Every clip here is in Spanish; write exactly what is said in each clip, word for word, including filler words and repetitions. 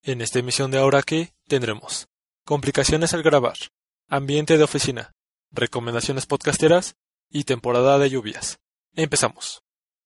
En esta emisión de Ahora Qué tendremos complicaciones al grabar, ambiente de oficina, recomendaciones podcasteras y temporada de lluvias. Empezamos.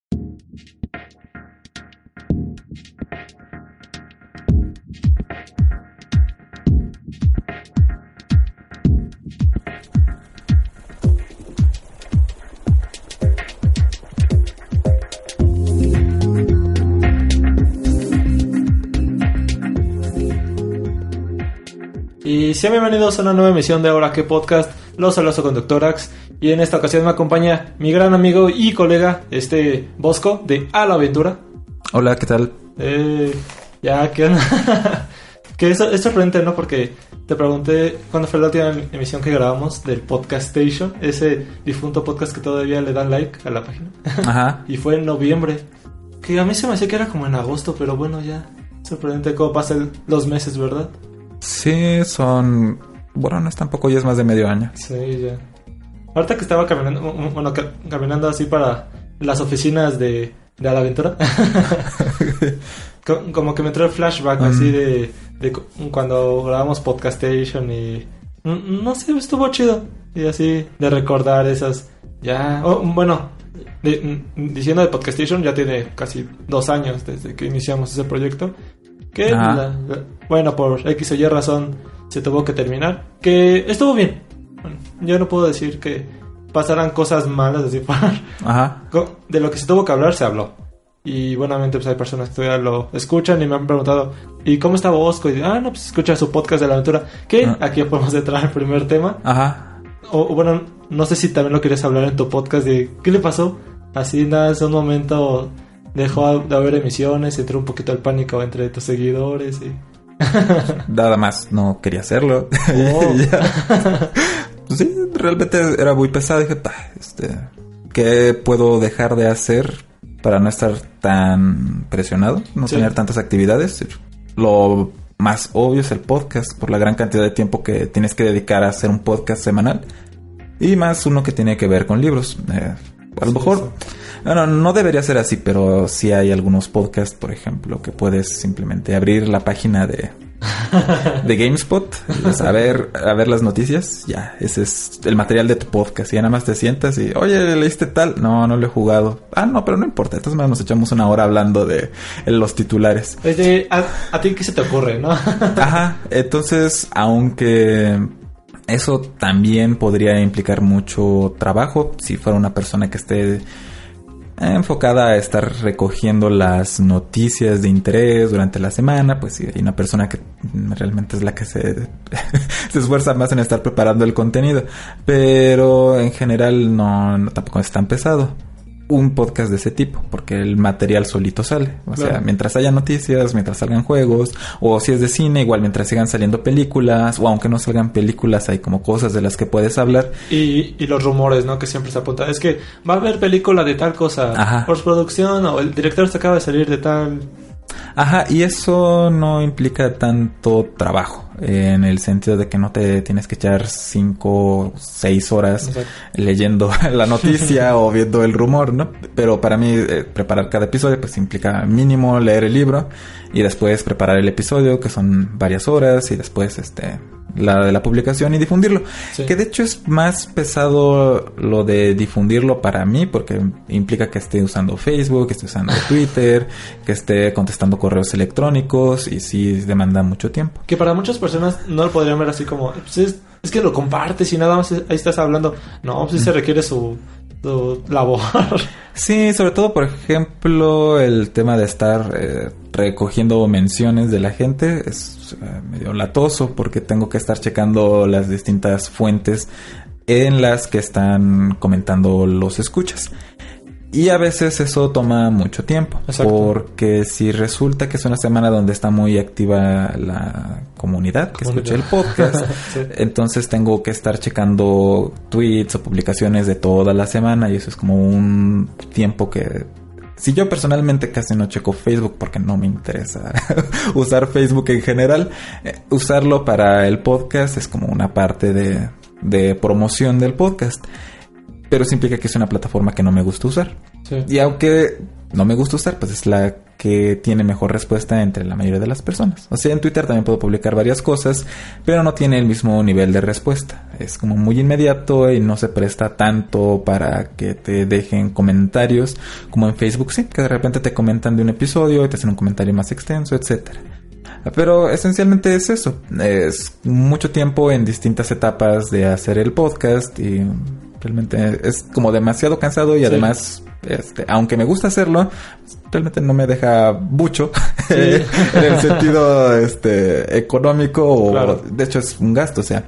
Y sean bienvenidos a una nueva emisión de Ahora Qué Podcast. Los saludo con Doctor Ax. Y en esta ocasión me acompaña mi gran amigo y colega, este Bosco, de A la Aventura. Hola, ¿qué tal? Eh, ya, ¿qué onda? Que eso es sorprendente, ¿no? Porque te pregunté cuándo fue la última emisión que grabamos del Podcast Station, ese difunto podcast que todavía le dan like a la página. Ajá. Y fue en noviembre. Que a mí se me hacía que era como en agosto, pero bueno, ya. Sorprendente cómo pasan los meses, ¿verdad? Sí, son... Bueno, no es tampoco, ya es más de medio año. Sí, ya. Ahorita que estaba caminando, bueno, ca- caminando así para las oficinas de, de A la Aventura, como que me entró el flashback mm. así de, de cuando grabamos Podcastation y... No sé, estuvo chido. Y así, de recordar esas... Ya... Oh, bueno, de, diciendo de Podcastation, ya tiene casi dos años desde que iniciamos ese proyecto. Que, la, la, bueno, por X o Y razón se tuvo que terminar. Que estuvo bien. Bueno, yo no puedo decir que pasaran cosas malas así para... Ajá. De lo que se tuvo que hablar, se habló. Y buenamente pues hay personas que todavía lo escuchan y me han preguntado ¿y cómo está Bosco? Y digo, ah, no, pues escucha su podcast de la aventura. Que uh-huh. Aquí podemos entrar al primer tema. Ajá. O, o bueno, no sé si también lo quieres hablar en tu podcast de ¿qué le pasó? Así nada, es un momento... Dejó de haber emisiones, entró un poquito el pánico entre tus seguidores y... Nada más, no quería hacerlo. Oh. Sí, realmente era muy pesado. Dije, este, ¿qué puedo dejar de hacer para no estar tan presionado? No sí. tener tantas actividades. Lo más obvio es el podcast, por la gran cantidad de tiempo que tienes que dedicar a hacer un podcast semanal. Y más uno que tiene que ver con libros. Eh, a lo sí, mejor... Sí. Bueno, no debería ser así, pero sí hay algunos podcasts, por ejemplo, que puedes simplemente abrir la página de, de GameSpot, a ver, a ver las noticias. Ya, ese es el material de tu podcast. Y ya nada más te sientas y, oye, ¿leíste tal? No, no lo he jugado. Ah, no, pero no importa. Entonces nos echamos una hora hablando de los titulares. Este, a, a ti, ¿qué se te ocurre, no? Ajá, entonces, aunque... Eso también podría implicar mucho trabajo si fuera una persona que esté enfocada a estar recogiendo las noticias de interés durante la semana. Pues si hay una persona que realmente es la que se, se esfuerza más en estar preparando el contenido, pero en general no, no tampoco es tan pesado un podcast de ese tipo, porque el material solito sale. O claro. sea, mientras haya noticias, mientras salgan juegos, o si es de cine, igual mientras sigan saliendo películas, o aunque no salgan películas, hay como cosas de las que puedes hablar. Y, y los rumores, ¿no? Que siempre se apunta. Es que va a haber película de tal cosa, Ajá. postproducción, o el director se acaba de salir de tal... Ajá, y eso no implica tanto trabajo, eh, en el sentido de que no te tienes que echar cinco, seis horas Exacto. leyendo la noticia o viendo el rumor, ¿no? Pero para mí eh, preparar cada episodio pues implica mínimo leer el libro y después preparar el episodio, que son varias horas, y después este la de la publicación y difundirlo. Sí. Que de hecho es más pesado lo de difundirlo para mí, porque implica que esté usando Facebook, que esté usando Twitter, que esté contestando correos electrónicos, y sí demanda mucho tiempo. Que para muchas personas no lo podrían ver así como, pues es, es que lo compartes y nada más ahí estás hablando. No, pues sí mm. se requiere su... tu labor. Sí, sobre todo, por ejemplo, el tema de estar eh, recogiendo menciones de la gente es eh, medio latoso, porque tengo que estar checando las distintas fuentes en las que están comentando los escuchas. Y a veces eso toma mucho tiempo. Exacto. Porque si resulta que es una semana donde está muy activa la comunidad que escucha el podcast, sí. entonces tengo que estar checando tweets o publicaciones de toda la semana, y eso es como un tiempo que... Si yo personalmente casi no checo Facebook porque no me interesa usar Facebook en general, eh, usarlo para el podcast es como una parte de, de promoción del podcast. Pero eso implica que es una plataforma que no me gusta usar. Sí. Y aunque no me gusta usar, pues es la que tiene mejor respuesta entre la mayoría de las personas. O sea, en Twitter también puedo publicar varias cosas, pero no tiene el mismo nivel de respuesta. Es como muy inmediato y no se presta tanto para que te dejen comentarios como en Facebook, sí, que de repente te comentan de un episodio y te hacen un comentario más extenso, etcétera. Pero esencialmente es eso. Es mucho tiempo en distintas etapas de hacer el podcast y realmente es como demasiado cansado y sí. Además, este, aunque me gusta hacerlo, realmente no me deja mucho sí. en el sentido este, económico o claro. De hecho es un gasto, o sea,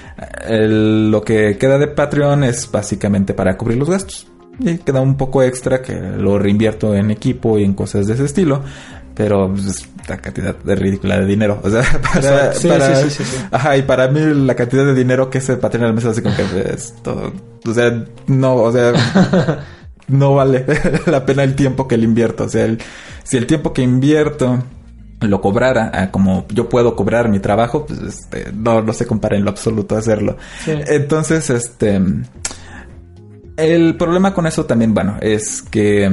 el, lo que queda de Patreon es básicamente para cubrir los gastos y queda un poco extra que lo reinvierto en equipo y en cosas de ese estilo. Pero pues, la cantidad de ridícula de dinero. O sea, para... Sí, para sí, sí, sí, sí. Ajá, y para mí la cantidad de dinero que ese Patreon al mes hace como que es todo... O sea, no, o sea... no vale la pena el tiempo que le invierto. O sea, el, si el tiempo que invierto lo cobrara a como yo puedo cobrar mi trabajo, pues este, no, no se compara en lo absoluto a hacerlo. Sí. Entonces, este... el problema con eso también, bueno, es que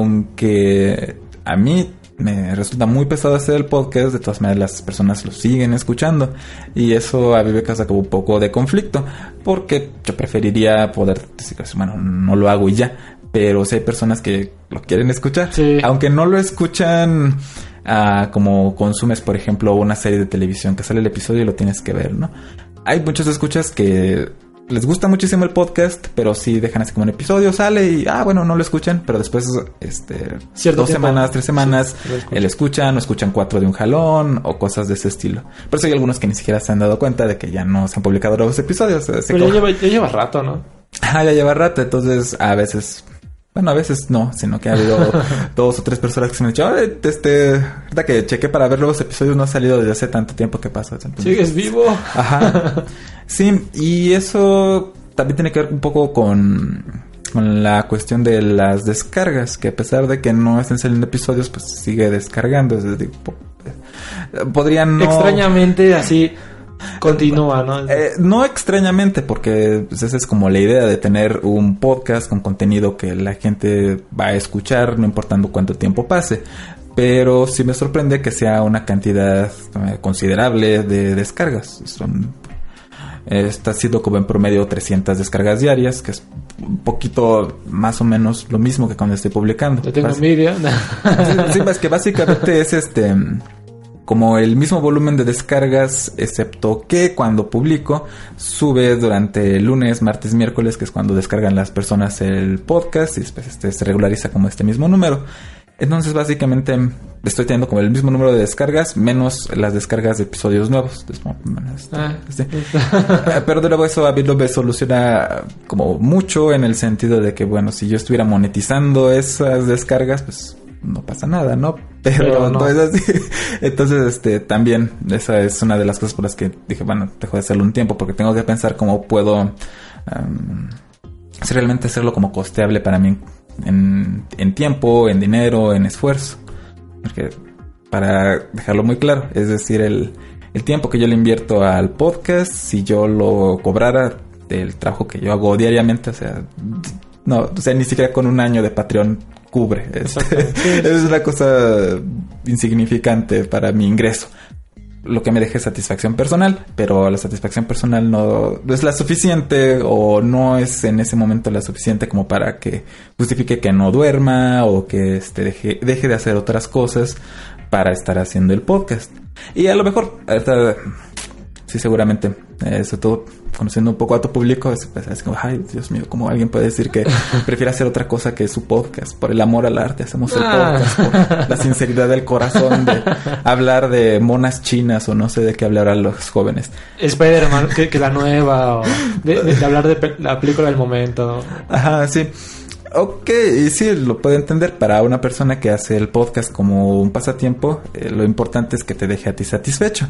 aunque a mí me resulta muy pesado hacer el podcast, de todas maneras las personas lo siguen escuchando y eso a mí me causa como un poco de conflicto porque yo preferiría poder decir, bueno, no lo hago y ya, pero si hay personas que lo quieren escuchar, sí. Aunque no lo escuchan uh, como consumes, por ejemplo, una serie de televisión que sale el episodio y lo tienes que ver, ¿no? Hay muchos escuchas que les gusta muchísimo el podcast, pero sí dejan así como un episodio, sale y, ah, bueno, no lo escuchan, pero después, este, Cierto dos tiempo. semanas, tres semanas, sí, lo escuchan. lo escuchan, o escuchan cuatro de un jalón, o cosas de ese estilo. Por eso hay algunos que ni siquiera se han dado cuenta de que ya no se han publicado nuevos episodios. Pero como... ya, lleva, ya lleva rato, ¿no? Ah, ya lleva rato, entonces, a veces... Bueno, a veces no, sino que ha habido dos o tres personas que se me han dicho, este, verdad que chequé para ver nuevos episodios, no ha salido desde hace tanto tiempo que pasó. Entonces, ¿sigues vivo? Ajá. Sí, y eso también tiene que ver un poco con, con la cuestión de las descargas, que a pesar de que no estén saliendo episodios, pues sigue descargando. Es decir, podrían no... Extrañamente así... Continúa, ¿no? Eh, no extrañamente, porque pues, esa es como la idea de tener un podcast con contenido que la gente va a escuchar, no importando cuánto tiempo pase. Pero sí me sorprende que sea una cantidad eh, considerable de descargas. Son, eh, está siendo como en promedio trescientas descargas diarias, que es un poquito más o menos lo mismo que cuando estoy publicando. Yo tengo envidia. Sí, es que básicamente es este... como el mismo volumen de descargas, excepto que cuando publico sube durante lunes, martes, miércoles, que es cuando descargan las personas el podcast y después este se regulariza como este mismo número. Entonces básicamente estoy teniendo como el mismo número de descargas menos las descargas de episodios nuevos. Entonces, ah, sí. Pero de nuevo eso a mí no me soluciona como mucho en el sentido de que bueno, si yo estuviera monetizando esas descargas, pues no pasa nada, ¿no? Pero, Pero no. no es así. Entonces, este, también, esa es una de las cosas por las que dije, bueno, dejo de hacerlo un tiempo, porque tengo que pensar cómo puedo um, si realmente hacerlo como costeable para mí en, en tiempo, en dinero, en esfuerzo. Porque, para dejarlo muy claro, es decir, el, el tiempo que yo le invierto al podcast, si yo lo cobrara del trabajo que yo hago diariamente, o sea, no, o sea, ni siquiera con un año de Patreon cubre. Es, es una cosa insignificante para mi ingreso. Lo que me deje satisfacción personal, pero la satisfacción personal no, no es la suficiente o no es en ese momento la suficiente como para que justifique que no duerma o que este, deje, deje de hacer otras cosas para estar haciendo el podcast. Y a lo mejor, ahorita, sí, seguramente, eh, sobre todo conociendo un poco a tu público, es, pues, es como, ay, Dios mío, ¿cómo alguien puede decir que prefiere hacer otra cosa que su podcast? Por el amor al arte hacemos el podcast, por la sinceridad del corazón de hablar de monas chinas o no sé de qué hablar a los jóvenes. Spider-Man, que, que la nueva, o de, de, de hablar de pe- la película del momento. Ajá, sí. Ok, y sí, lo puedo entender. Para una persona que hace el podcast como un pasatiempo, eh, lo importante es que te deje a ti satisfecho.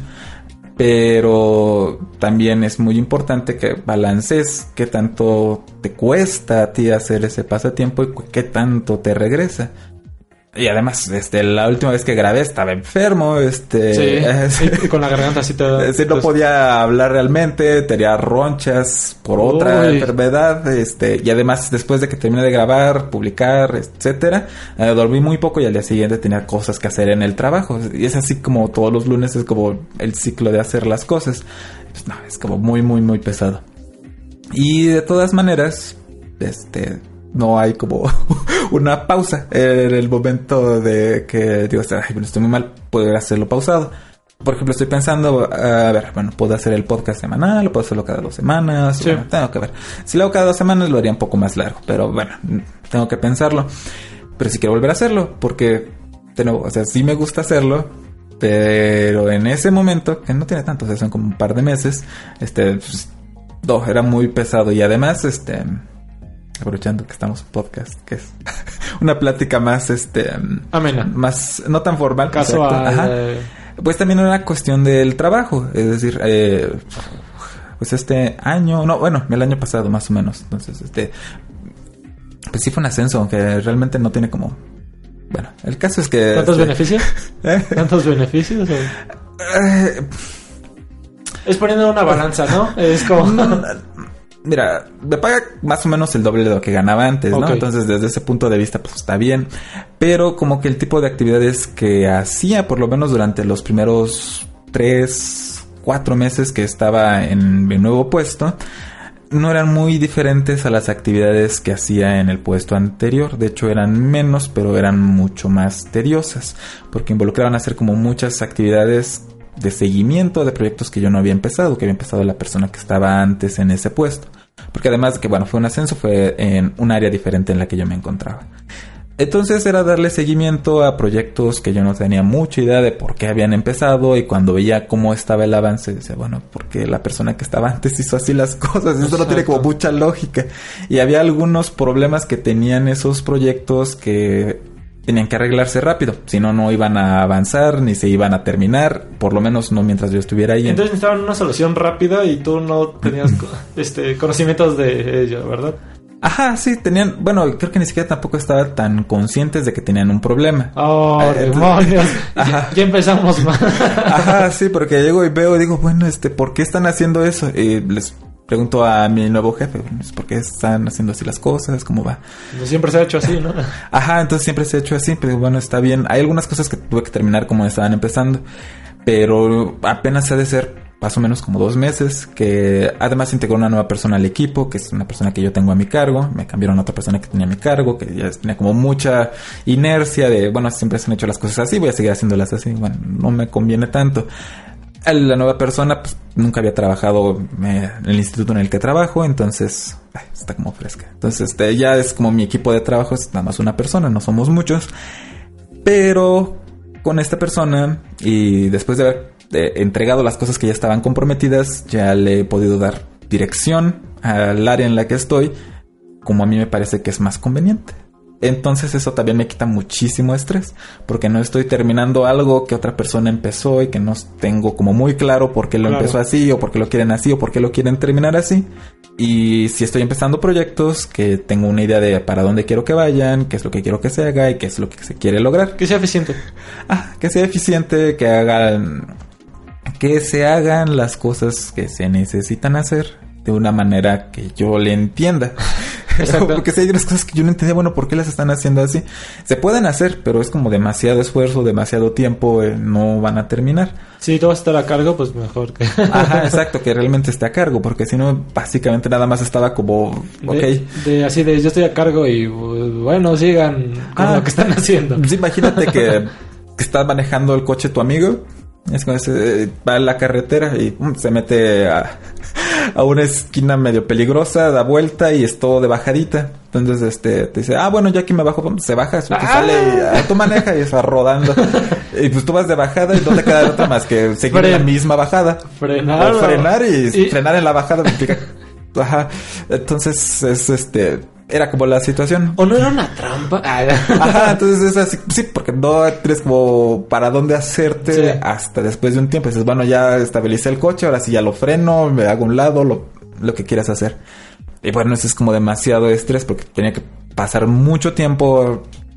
Pero también es muy importante que balances qué tanto te cuesta a ti hacer ese pasatiempo y qué tanto te regresa. Y además, este, la última vez que grabé estaba enfermo, este... Sí, eh, y, y con la garganta así te... sí, no pues, podía hablar realmente, tenía ronchas por otra Uy. enfermedad, este... Y además, después de que terminé de grabar, publicar, etcétera, eh, dormí muy poco y al día siguiente tenía cosas que hacer en el trabajo. Y es así como todos los lunes, es como el ciclo de hacer las cosas. Pues no, es como muy, muy, muy pesado. Y de todas maneras, este... no hay como una pausa en el momento de que digo, ay, bueno, estoy muy mal, puedo hacerlo pausado. Por ejemplo, estoy pensando, a ver, bueno, puedo hacer el podcast semanal, puedo hacerlo cada dos semanas. Sí. Bueno, tengo que ver. Si lo hago cada dos semanas, lo haría un poco más largo, pero bueno, tengo que pensarlo. Pero si quiero volver a hacerlo, porque, de nuevo, o sea, sí me gusta hacerlo, pero en ese momento, que no tiene tanto, o sea, son como un par de meses, este, pues, no, era muy pesado y además, este... aprovechando que estamos en podcast, que es una plática más, este... amena. Más, no tan formal. Casual. Ajá. Pues también era cuestión del trabajo. Es decir, eh, pues este año... No, bueno, el año pasado más o menos. Entonces, este... pues sí fue un ascenso, aunque realmente no tiene como... Bueno, el caso es que... ¿Tantos este, beneficios? ¿Eh? ¿Tantos beneficios? O... Eh, es poniendo una balanza, ¿no? Es como... Mira, me paga más o menos el doble de lo que ganaba antes, ¿no? Okay. Entonces, desde ese punto de vista, pues está bien. Pero como que el tipo de actividades que hacía, por lo menos durante los primeros tres, cuatro meses que estaba en mi nuevo puesto, no eran muy diferentes a las actividades que hacía en el puesto anterior. De hecho, eran menos, pero eran mucho más tediosas, porque involucraban hacer como muchas actividades de seguimiento de proyectos que yo no había empezado, que había empezado la persona que estaba antes en ese puesto. Porque además de que, bueno, fue un ascenso, fue en un área diferente en la que yo me encontraba. Entonces era darle seguimiento a proyectos que yo no tenía mucha idea de por qué habían empezado, y cuando veía cómo estaba el avance, decía, bueno, porque la persona que estaba antes hizo así las cosas, eso no tiene como mucha lógica. Y había algunos problemas que tenían esos proyectos que tenían que arreglarse rápido, si no, no iban a avanzar ni se iban a terminar, por lo menos no mientras yo estuviera ahí. Entonces necesitaban una solución rápida y tú no tenías este conocimientos de ello, ¿verdad? Ajá, sí, tenían... Bueno, creo que ni siquiera tampoco estaban tan conscientes de que tenían un problema. ¡Oh, eh, demonios! Ajá. Ya, ya empezamos mal. Ajá, sí, porque llego y veo y digo, bueno, este, ¿por qué están haciendo eso? Y les pregunto a mi nuevo jefe, ¿por qué están haciendo así las cosas? ¿Cómo va? No siempre se ha hecho así, ¿no? Ajá, entonces siempre se ha hecho así, pero bueno, está bien. Hay algunas cosas que tuve que terminar como estaban empezando, pero apenas ha de ser más o menos como dos meses, que además integró una nueva persona al equipo, que es una persona que yo tengo a mi cargo. Me cambiaron a otra persona que tenía a mi cargo, que ya tenía como mucha inercia de, bueno, siempre se han hecho las cosas así, voy a seguir haciéndolas así. Bueno, no me conviene tanto. La nueva persona, pues, nunca había trabajado eh, en el instituto en el que trabajo, entonces ay, está como fresca. Entonces, este, ya es como mi equipo de trabajo, es nada más una persona, no somos muchos. Pero con esta persona, y después de haber eh, entregado las cosas que ya estaban comprometidas, ya le he podido dar dirección al área en la que estoy, como a mí me parece que es más conveniente. Entonces eso también me quita muchísimo estrés, porque no estoy terminando algo que otra persona empezó y que no tengo como muy claro por qué lo Claro. empezó así, o por qué lo quieren así, o por qué lo quieren terminar así. Y si estoy empezando proyectos que tengo una idea de para dónde quiero que vayan, qué es lo que quiero que se haga y qué es lo que se quiere lograr. Que sea eficiente. Ah, que sea eficiente, que hagan, que se hagan las cosas que se necesitan hacer de una manera que yo le entienda. Exacto. Porque si hay unas cosas que yo no entendía, bueno, ¿por qué las están haciendo así? Se pueden hacer, pero es como demasiado esfuerzo, demasiado tiempo, eh, no van a terminar. Si tú vas a estar a cargo, pues mejor que... Ajá, exacto, que realmente esté a cargo, porque si no, básicamente nada más estaba como, ok. De, de así de yo estoy a cargo y bueno, sigan con Ah, lo que están haciendo. Pues imagínate que, que está manejando el coche tu amigo, es como se va en la carretera y um, se mete a, a una esquina medio peligrosa, da vuelta y es todo de bajadita. Entonces este te dice, ah, bueno, ya aquí me bajo, se baja, se Ah. sale y ah, tú maneja y está rodando. Y pues tú vas de bajada y no te queda otra más que seguir Fren- la misma bajada. Frenar. O frenar y, y- frenar en la bajada implica... Ajá. Entonces es este... Era como la situación. ¿O no era una trampa? Ah, Ajá, entonces es así, sí, porque no tienes como para dónde hacerte Sí. hasta después de un tiempo. Dices, bueno, ya estabilicé el coche, ahora sí ya lo freno, me hago a un lado, lo, lo que quieras hacer. Y bueno, eso es como demasiado estrés porque tenía que pasar mucho tiempo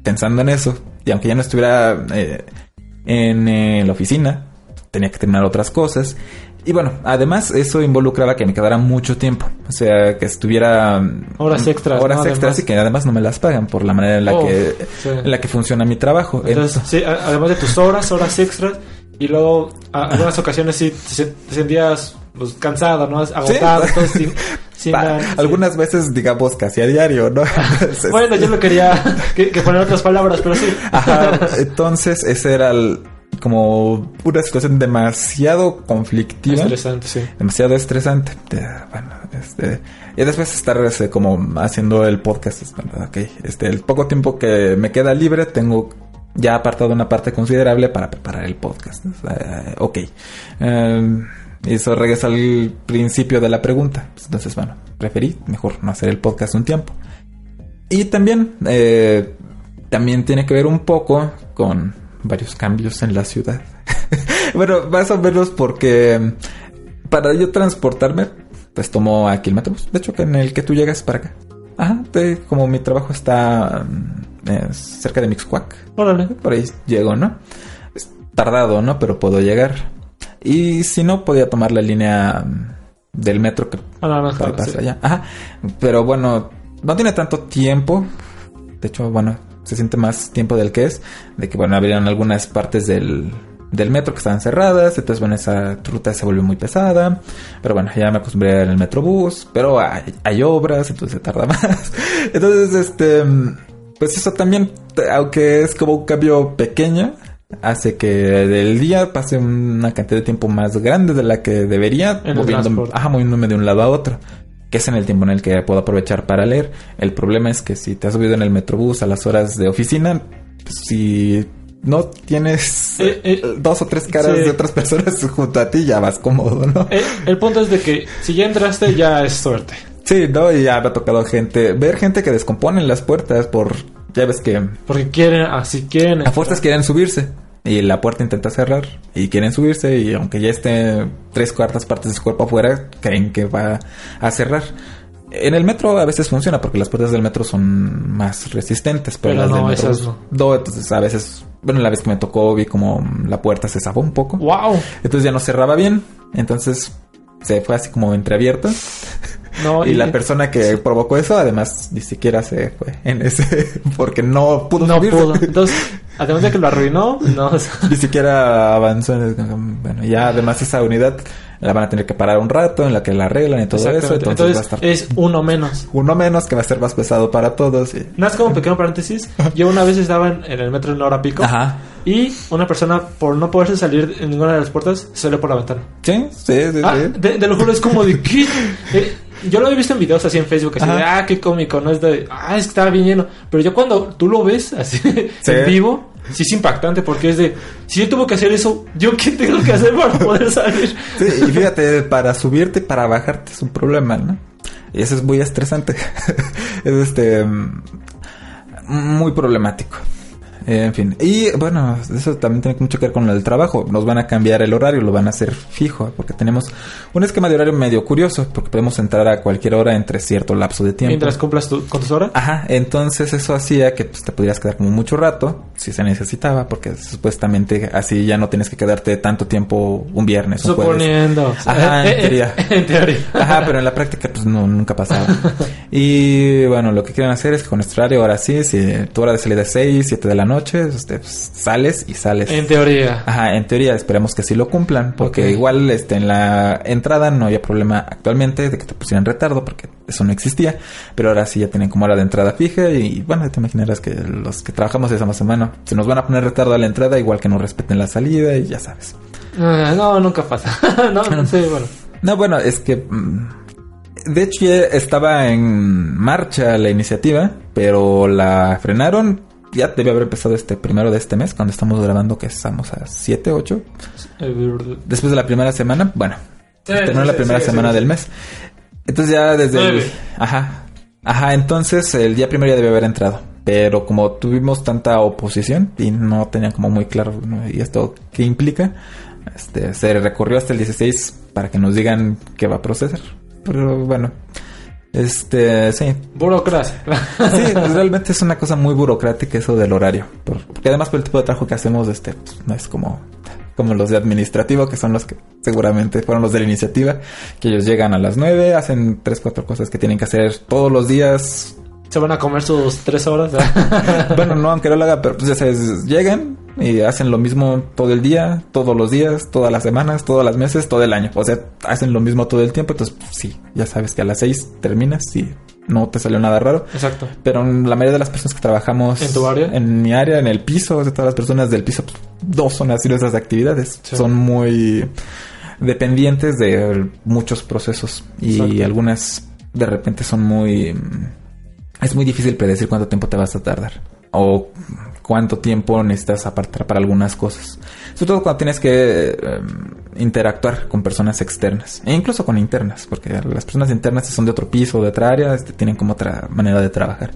pensando en eso. Y aunque ya no estuviera eh, en eh, la oficina, tenía que terminar otras cosas. Y bueno, además eso involucraba que me quedara mucho tiempo. O sea, que estuviera... Horas extras. Horas ¿no? extras Además. y que además no me las pagan por la manera en la, Oh, que, sí. en la que funciona mi trabajo. Entonces, sí, a- además de tus horas, horas extras. Y luego, a algunas ocasiones sí te, sen- te sentías pues, cansado, ¿no? Agotado. Sí. Entonces, sin, sin Pa- ganas, sí. algunas veces, digamos, casi a diario, ¿no? Entonces, Bueno, yo no quería que, que poner otras palabras, pero sí. ajá, entonces ese era el, como una situación demasiado conflictiva. Estresante, sí. Demasiado estresante. Eh, Bueno, este... Y después estar este, como haciendo el podcast. es, Bueno, ok. Este, el poco tiempo que me queda libre, tengo ya apartado una parte considerable para preparar el podcast. Uh, ok. Um, y eso regresa al principio de la pregunta. Entonces, bueno, preferí mejor no hacer el podcast un tiempo. Y también, eh, también tiene que ver un poco con varios cambios en la ciudad. Bueno, más o menos porque para yo transportarme, pues tomo aquí el Metrobús. De hecho, que en el que tú llegas para acá. Ajá, de, como mi trabajo está eh, cerca de Mixcoac. Órale. Por ahí llego, ¿no? Es tardado, ¿no? Pero puedo llegar. Y si no, podía tomar la línea del metro que Ah, no, no, para no, pasar sí. allá. Ajá. Pero bueno, no tiene tanto tiempo. De hecho, bueno, se siente más tiempo del que es. De que, bueno, abrieron algunas partes del, del metro que estaban cerradas. Entonces, bueno, esa ruta se volvió muy pesada. Pero bueno, ya me acostumbré en el Metrobús. Pero hay, hay obras, entonces se tarda más. Entonces, este... pues eso también, aunque es como un cambio pequeño, hace que del día pase una cantidad de tiempo más grande de la que debería, En el moviéndome, transporte. ajá, moviéndome de un lado a otro, que es en el tiempo en el que puedo aprovechar para leer. El problema es que si te has subido en el Metrobús a las horas de oficina, pues, si no tienes Eh, eh, dos o tres caras sí. de otras personas junto a ti, ya vas cómodo, ¿no? El, el punto es de que si ya entraste, ya es suerte. Sí, ¿no? Y ya me ha tocado gente, ver gente que descompone las puertas por, ya ves que Porque quieren, así quieren. a fuerzas quieren subirse y la puerta intenta cerrar y quieren subirse y aunque ya esté tres cuartas partes de su cuerpo afuera, creen que va a cerrar. En el metro a veces funciona porque las puertas del metro son más resistentes, pero, Pero las no, del metro esas no. no, entonces a veces, bueno, la vez que me tocó vi como la puerta se zafó un poco. ¡Wow! Entonces ya no cerraba bien, entonces se fue así como entreabierta. No, Y la persona que provocó eso, además, ni siquiera se fue en ese... Porque no pudo no subirse. pudo. Entonces, además de que lo arruinó, no. Ni siquiera avanzó. En el- bueno, ya además esa unidad la van a tener que parar un rato en la que la arreglan y todo eso. Exactamente. Entonces, Entonces, va a estar es uno menos. uno menos que va a ser más pesado para todos. Y... Nada más como un pequeño paréntesis. Yo una vez estaba en, en el metro en hora pico. Ajá. Y una persona, por no poderse salir en ninguna de las puertas, se salió por la ventana. Sí, sí, sí. Ah, sí. de, de lo juro, es como de ¿qué? Eh, yo lo he visto en videos así en Facebook, así Ajá. de, ah, qué cómico, no es de, ah, es que estaba bien lleno. Pero yo cuando tú lo ves así Sí. en vivo, sí es impactante porque es de, si yo tuve que hacer eso, ¿yo qué tengo que hacer para poder salir? Sí, y fíjate, para subirte y para bajarte es un problema, ¿no? Y eso es muy estresante. Es este... mm, muy problemático. Eh, en fin. Y bueno, eso también tiene mucho que ver con el trabajo. Nos van a cambiar el horario, lo van a hacer fijo. Porque tenemos un esquema de horario medio curioso. Porque podemos entrar a cualquier hora entre cierto lapso de tiempo. Mientras cumplas tu, con tus horas. Ajá, entonces eso hacía que pues, te pudieras quedar como mucho rato, si se necesitaba, porque supuestamente así ya no tienes que quedarte tanto tiempo un viernes, un jueves. Suponiendo. Ajá, en teoría. En teoría. Ajá, pero en la práctica pues no, nunca pasaba. Y bueno, lo que quieren hacer es que con nuestro horario, ahora sí, si tu hora de salida es seis, siete de la noche, este, pues, sales y sales. En teoría. Ajá, en teoría esperemos que sí lo cumplan, porque Ok. igual este en la entrada no había problema actualmente de que te pusieran retardo, porque eso no existía, pero ahora sí ya tienen como hora de entrada fija y bueno, ya te imaginarás que los que trabajamos esa semana se nos van a poner retardo a la entrada, igual que no respeten la salida y ya sabes. Ah, no, nunca pasa. no, no sé, bueno. No, bueno, es que mm, de hecho ya estaba en marcha la iniciativa, pero la frenaron. Ya debe haber empezado este primero de este mes, cuando estamos grabando, que estamos a siete, ocho. Después de la primera semana, bueno, Sí, terminó sí, la sí, primera sí, semana sí. del mes. Entonces ya desde el... Nueve. Ajá. Ajá, entonces el día primero ya debe haber entrado. Pero como tuvimos tanta oposición y no tenían como muy claro, ¿no? ¿Y esto qué implica? Este, se recorrió hasta el dieciséis para que nos digan qué va a proceder. Pero bueno, Este, sí. Burocracia. Sí, pues realmente es una cosa muy burocrática eso del horario. Porque además por el tipo de trabajo que hacemos, este, pues, no es como, como los de administrativo, que son los que seguramente fueron los de la iniciativa, que ellos llegan a las nueve, hacen tres, cuatro cosas que tienen que hacer todos los días. Se van a comer sus tres horas. Bueno, no, aunque no lo haga, pero pues ya sabes, llegan y hacen lo mismo todo el día, todos los días, todas las semanas, todos los meses, todo el año. O sea, hacen lo mismo todo el tiempo. Entonces, pues, sí, ya sabes que a las seis terminas y no te salió nada raro. Exacto. Pero la mayoría de las personas que trabajamos... ¿En tu área? En mi área, en el piso, de todas las personas del piso, pues, no son así esas actividades. Sí. Son muy dependientes de muchos procesos. Y exacto. Algunas de repente son muy... Es muy difícil predecir cuánto tiempo te vas a tardar. O cuánto tiempo necesitas apartar para algunas cosas. Sobre todo cuando tienes que eh, interactuar con personas externas. E incluso con internas. Porque las personas internas, si son de otro piso o de otra área, este, tienen como otra manera de trabajar.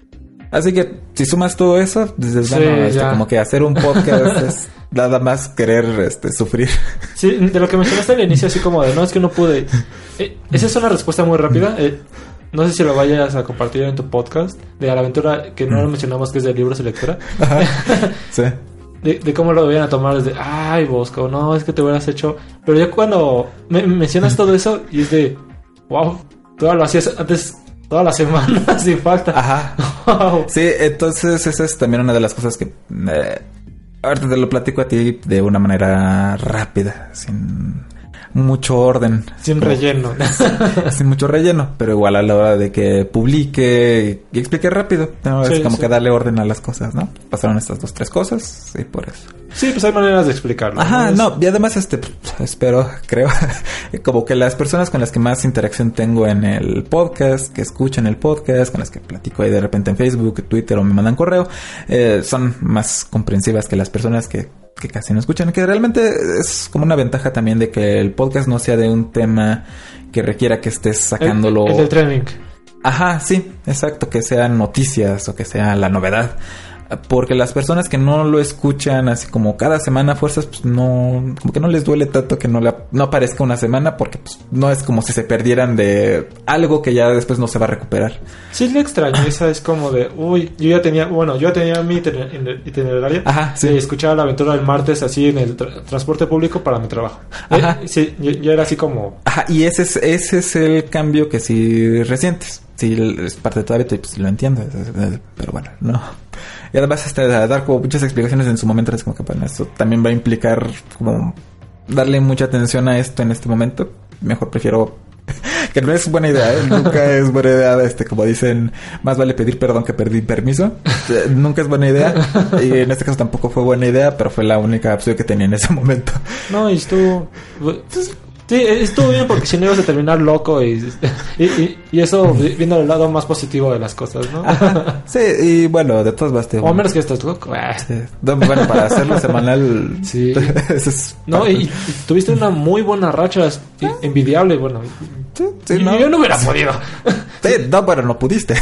Así que si sumas todo eso, dices, sí, bueno, este, como que hacer un podcast es nada más querer este, sufrir. Sí, de lo que mencionaste al inicio, así como de, no, es que no pude. Eh, esa es una respuesta muy rápida. Eh, No sé si lo vayas a compartir en tu podcast de la aventura que no mm. lo mencionamos, que es de libros y lectura. Ajá. Sí. De, de cómo lo vayan a tomar desde, ay, Bosco, no, es que te hubieras hecho. Pero ya cuando me, me mencionas todo eso y es de, wow, tú lo hacías antes todas las semanas sin falta. Ajá. Wow. Sí, entonces esa es también una de las cosas que eh, ahorita te lo platico a ti de una manera rápida, sin mucho orden. Sin como, relleno. Sin mucho relleno, pero igual a la hora de que publique y explique rápido, ¿no? Sí, es como sí. que darle orden a las cosas, ¿no? Pasaron estas dos, tres cosas y por eso. Sí, pues hay maneras de explicarlo. Ajá, no, no y además este, espero, creo, como que las personas con las que más interacción tengo en el podcast, que escuchan el podcast, con las que platico ahí de repente en Facebook, Twitter o me mandan correo, eh, son más comprensivas que las personas que que casi no escuchan, que realmente es como una ventaja también de que el podcast no sea de un tema que requiera que estés sacándolo. El, el del trending. Ajá, sí, exacto, que sean noticias o que sea la novedad. Porque las personas que no lo escuchan así como cada semana a fuerzas, pues no, como que no les duele tanto que no, la, no aparezca una semana, porque pues no es como si se perdieran de algo que ya después no se va a recuperar. Sí, es la extrañeza, es como de, uy, yo ya tenía, bueno, yo tenía mi itinerario. Ajá, sí. De escuchar la aventura del martes así en el tra- transporte público para mi trabajo. Ajá. Eh, sí, yo, yo era así como... Ajá, y ese es, ese es el cambio que sí resientes. Sí, es parte de tu hábito y pues lo entiendo, pero bueno, no. Y además este, dar como muchas explicaciones en su momento es como que bueno, eso también va a implicar como darle mucha atención a esto en este momento. Mejor prefiero que no es buena idea, ¿eh? Nunca es buena idea, este, como dicen, más vale pedir perdón que pedir permiso. Nunca es buena idea. Y en este caso tampoco fue buena idea, pero fue la única opción que tenía en ese momento. No, y estuvo... Pues, sí, estuvo bien porque si no ibas a terminar loco y, y, y, y eso viendo el lado más positivo de las cosas, ¿no? Ajá. Sí, y bueno, de todas bastante. O bueno. Menos que estás loco. Sí. Bueno, para hacerlo semanal. Sí. Es no, y, y tuviste una muy buena racha, envidiable, bueno. Sí, sí, y, no. Yo no hubiera podido. Sí, no, pero no pudiste.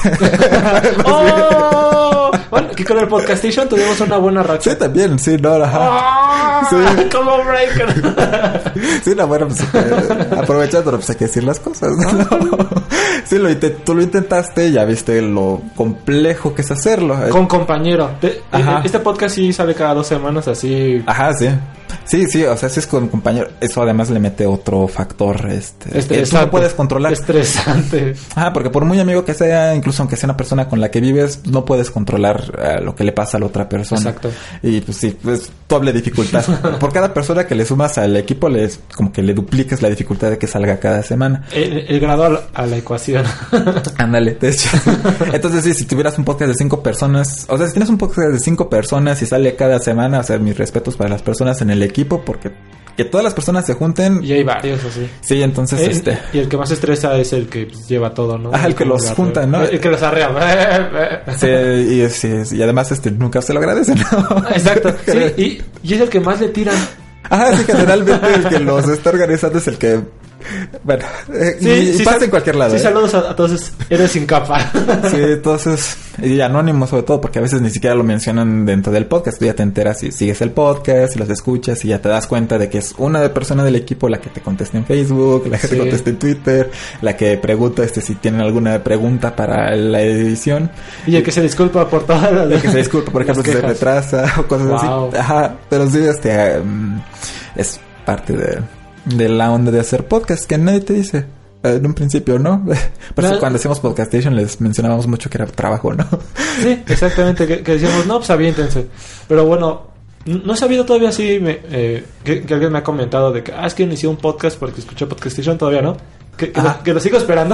¡Oh! Bueno, que con el Podcastation tuvimos una buena racha. Sí, también, sí, no, ajá. ¡Oh! Sí. Como breaker. Sí, no, bueno, pues eh, aprovechando, pues hay que decir las cosas, ¿no? Sí, lo intent- tú lo intentaste, ya viste lo complejo que es hacerlo. Con compañero. De, este podcast sí sale cada dos semanas así. Ajá, sí. Sí, sí, o sea, si es con compañero. Eso además le mete otro factor, este... Estresante. Tú no puedes controlar. Estresante. Ajá, porque por muy amigo que sea, incluso aunque sea una persona con la que vives, no puedes controlar uh, lo que le pasa a la otra persona. Exacto. Y pues sí, es doble dificultad. Por cada persona que le sumas al equipo, les como que le dupliques la dificultad de que salga cada semana. El, el grado a la, a la ecuación. Ándale, de hecho. Entonces sí, si tuvieras un podcast de cinco personas, o sea, si tienes un podcast de cinco personas y sale cada semana, o sea, mis respetos para las personas en el equipo, porque que todas las personas se junten. Y hay varios así. Sí, entonces eh, este. Y el que más estresa es el que lleva todo, ¿no? Ah, el, el que los junta, ¿no? El que los arrea. Sí, y, sí, y además este nunca se lo agradecen, ¿no? Exacto. Sí, y, y es el que más le tiran. Ajá, sí, generalmente el que los está organizando es el que Bueno, eh, Sí, y, sí, y pasa sal- en cualquier lado. Sí, ¿eh? saludos a, a todos. Eres sin capa. Sí, entonces, y anónimo sobre todo, porque a veces ni siquiera lo mencionan dentro del podcast. Tú ya te enteras y sigues el podcast y los escuchas y ya te das cuenta de que es una de persona del equipo la que te contesta en Facebook, la que Sí. te contesta en Twitter, la que pregunta este si tienen alguna pregunta para la edición, Y el que se disculpa por todas las... la que se disculpa, por las ejemplo, si se quejas. retrasa o cosas Wow. así. Ajá, pero sí, este, um, es parte de, de la onda de hacer podcast que nadie te dice. Eh, En un principio, ¿no? Por eso No. cuando hacíamos Podcastation les mencionábamos mucho que era trabajo, ¿no? Sí, exactamente, que, que decíamos, no, pues aviéntense. Pero bueno, n- no he sabido todavía si me, eh, que, que alguien me ha comentado de que, ah, es que inicié un podcast porque escuché Podcastation, todavía no. Que, que, Ajá. lo, que lo sigo esperando.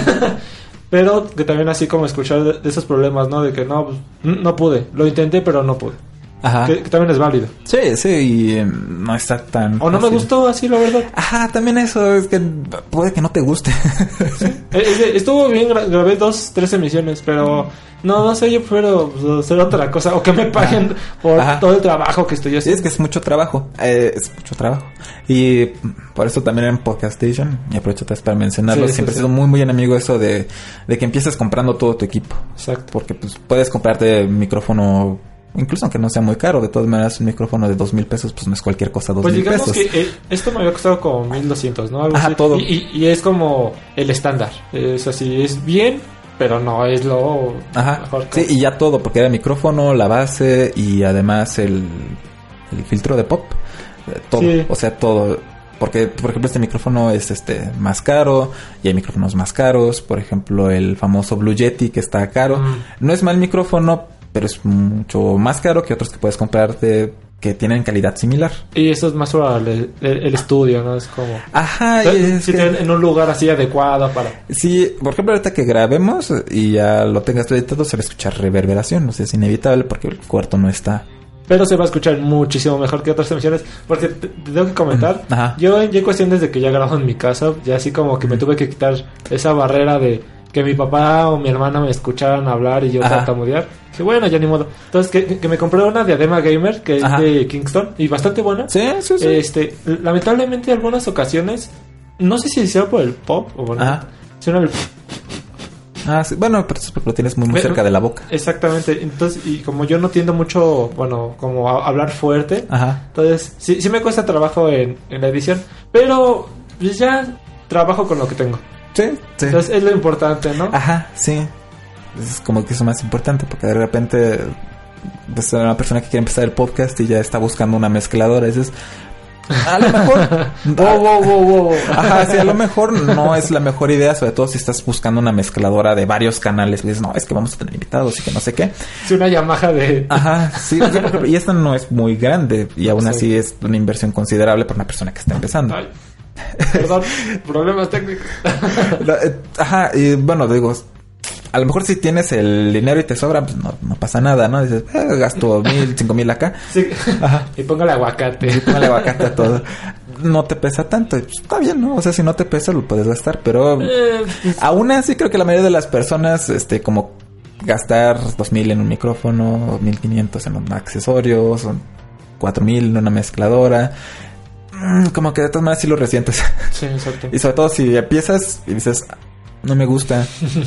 Pero que también así como escuchar de, de esos problemas, ¿no? De que no, pues, n- no pude. Lo intenté, pero no pude. Ajá. Que, que también es válido. Sí, sí, y eh, no está tan... O no me fácil. gustó así, la verdad. Ajá, también eso, es que puede que no te guste. Eh, es de- estuvo bien, gra- grabé dos, tres emisiones, pero no, no sé, yo prefiero pues, hacer otra cosa o que me paguen por Ajá. todo el trabajo que estoy Sí, haciendo. es que es mucho trabajo, eh, es mucho trabajo. Y por eso también en Podcastation, y aprovecho otra vez para mencionarlo, Sí, sí, siempre sí. he sido muy, muy enemigo eso de, de que empieces comprando todo tu equipo. Exacto. Porque pues puedes comprarte micrófono, incluso aunque no sea muy caro, de todas maneras un micrófono de dos mil pesos, pues no es cualquier cosa, dos Pues mil digamos pesos. que eh, esto me había costado como mil doscientos, ¿no? Algo Ajá, así. todo. Y, y- y es como el estándar. Es así, es bien, pero no es lo Ajá, mejor. que- sí, y ya todo, porque era el micrófono, la base y además el, el filtro de pop, eh, todo, Sí. o sea, todo. Porque, por ejemplo, este micrófono es este más caro y hay micrófonos más caros. Por ejemplo, el famoso Blue Yeti que está caro. Mm. No es mal micrófono, pero es mucho más caro que otros que puedes comprarte que tienen calidad similar. Y eso es más para el, el- el estudio, ¿no? Es como... Ajá, y es si que- tienen en un lugar así adecuado para... sí, por ejemplo, ahorita que grabemos y ya lo tengas todo editado, se va a escuchar reverberación. O sea, es inevitable porque el cuarto no está. Pero se va a escuchar muchísimo mejor que otras emisiones. Porque te, te tengo que comentar. Ajá. Yo ya en cuestión desde que ya grabo en mi casa, ya así como que me tuve que quitar esa barrera de que mi papá o mi hermana me escucharan hablar y yo Ajá. tartamudear. Que bueno, ya ni modo. Entonces que, que me compré una diadema gamer que es Ajá. de Kingston y bastante buena. Sí, sí, sí. Este, lamentablemente en algunas ocasiones, no sé si sea por el pop o bueno, Ajá. suena el Ah, sí. Bueno, pero eso es porque lo tienes muy, muy Pero- cerca de la boca. exactamente. Entonces, y como yo no tiendo mucho, bueno, como a hablar fuerte, Ajá. entonces sí, sí me cuesta trabajo en, en la edición, pero pues ya trabajo con lo que tengo. Sí, sí. Entonces es lo importante, ¿no? Ajá, sí. Es como que eso más importante porque de repente pues una persona que quiere empezar el podcast y ya está buscando una mezcladora y dices, a lo mejor Wow, wow, wow, wow. ajá, sí, a lo mejor no es la mejor idea, sobre todo si estás buscando una mezcladora de varios canales y dices, no, es que vamos a tener invitados y que no sé qué. Es una Yamaha de... Ajá, sí, yo, por ejemplo, y esta no es muy grande y aún Sí. así es una inversión considerable para una persona que está empezando. Ay, perdón, problemas técnicos. La- eh, Ajá, y bueno, digo, a lo mejor si tienes el dinero y te sobra, pues no, no pasa nada, ¿no? Dices, eh, gasto mil, cinco mil acá. Sí. Ajá. Y pongo el aguacate. Y póngale aguacate a todo. No te pesa tanto. y, pues, está bien, ¿no? O sea, si no te pesa, lo puedes gastar. Pero Eh, aún así creo que la mayoría de las personas, este, como gastar dos mil en un micrófono, mil quinientos en un accesorio, son cuatro mil en una mezcladora. Mm, Como que de todas maneras sí lo resientes. sí, exacto. Y sobre todo si empiezas y dices, no me gusta.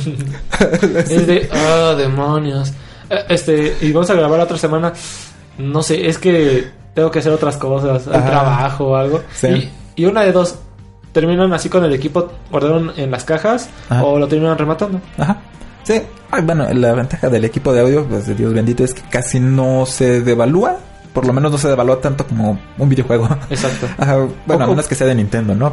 Es de, ah, demonios. Eh, Este, y vamos a grabar otra semana. No sé, es que tengo que hacer otras cosas, el Ajá. trabajo o algo. Sí. Y, y una de dos, terminan así con el equipo guardado en las cajas Ajá. o lo terminan rematando. Ajá. Sí. Ay, bueno, la ventaja del equipo de audio, pues de Dios bendito, es que casi no se devalúa. Por lo menos no se devalúa tanto como un videojuego. Exacto. Ajá, bueno, a O- menos que sea de Nintendo, ¿no?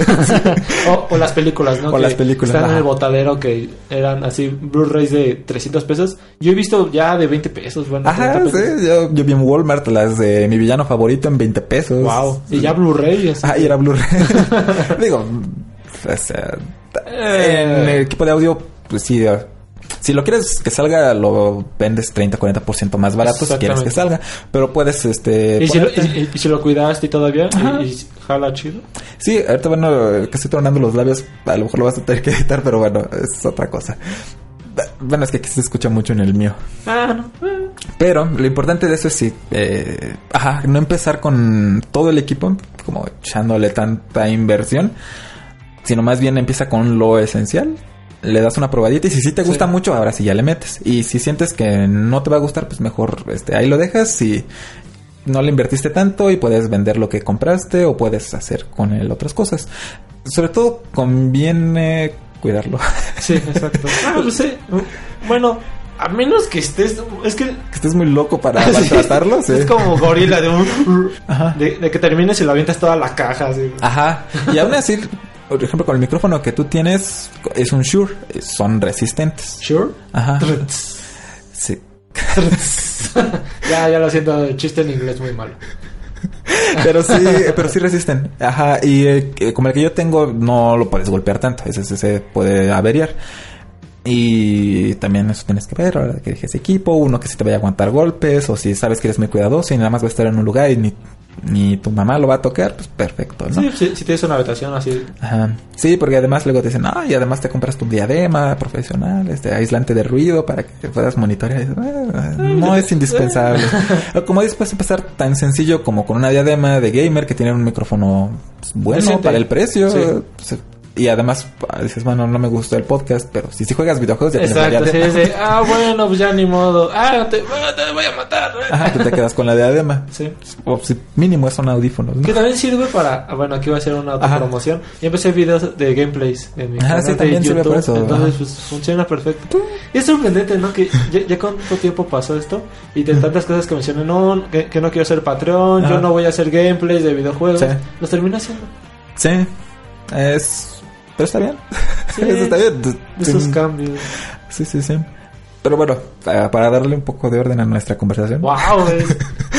o, o las películas, ¿no? O Que las películas, están en ajá. el botadero que eran así Blu-rays de trescientos pesos. Yo he visto ya de veinte pesos, bueno, Ajá, treinta pesos. sí. Yo, yo vi en Walmart las de mi villano favorito en veinte pesos. Wow. Y ya Blu-ray. así Ah, que- y era Blu-ray. Digo, o sea, Eh. en el equipo de audio, pues sí. uh, Si lo quieres que salga, lo vendes treinta a cuarenta por ciento más barato si quieres que salga. Pero puedes, este... ¿Y si, lo, ponerte- y, y- y si lo cuidaste y todavía, Ajá. y, y jala chido. Sí, ahorita, bueno, que estoy tronando los labios, a lo mejor lo vas a tener que editar, pero bueno, es otra cosa. Bueno, es que aquí se escucha mucho en el mío. Ah, no. eh. Pero lo importante de eso es sí, eh, ajá, no empezar con todo el equipo, como echándole tanta inversión. sino más bien empieza con lo esencial. Le das una probadita y si sí te gusta sí. mucho, ahora sí ya le metes. Y si sientes que no te va a gustar, pues mejor este ahí lo dejas y no le invertiste tanto y puedes vender lo que compraste o puedes hacer con él otras cosas. Sobre todo conviene cuidarlo. Sí, exacto. Ah, pues sí. Bueno, a menos que estés... Es que... que estés muy loco para maltratarlo. Sí. Es como gorila de un... Ajá. De, de que termines y lo avientas toda la caja. Así. Ajá. Y aún así... Por ejemplo, con el micrófono que tú tienes es un Shure, son resistentes. ¿Shure? Ajá. Sí. ya, ya lo siento, el chiste en inglés muy malo. Pero sí, pero sí resisten. Ajá, y eh, como el que yo tengo no lo puedes golpear tanto, ese, ese se puede averiar. Y también eso tienes que ver, ahora que dejes equipo, uno que sí te vaya a aguantar golpes, o si sabes que eres muy cuidadoso y nada más va a estar en un lugar y ni ni tu mamá lo va a tocar, pues perfecto, ¿no? Sí, sí, si tienes una habitación así. Ajá. Sí, porque además luego te dicen, no, y además te compras tu diadema profesional, este aislante de ruido para que puedas monitorear. Eh, no es indispensable. Como después empezar tan sencillo como con una diadema de gamer que tiene un micrófono pues, bueno Decente. Para el precio. Sí. Pues, y además dices, bueno, no me gustó el podcast, pero si, si juegas videojuegos ya Exacto, tienes la diadema. Sí, sí. Ah, bueno, pues ya ni modo. Ah, te, te voy a matar. Ajá, tú te quedas con la diadema. Sí. O si mínimo son audífonos, ¿no? Que también sirve para... Bueno, aquí va a ser una autopromoción. Yo empecé videos de gameplays de mi Ajá, canal sí, de también YouTube. Sirve por eso. Entonces, pues, funciona perfecto. Y es sorprendente, ¿no? Que ya, ya cuánto tiempo pasó esto y de tantas cosas que mencioné, no, que, que no quiero ser patrón, Ajá. yo no voy a hacer gameplays de videojuegos. Sí. Los termino haciendo. Sí. Es... Pero está bien. Sí, eso está bien. Esos sí. cambios. Sí, sí, sí. Pero bueno, para darle un poco de orden a nuestra conversación. ¡Wow! Es,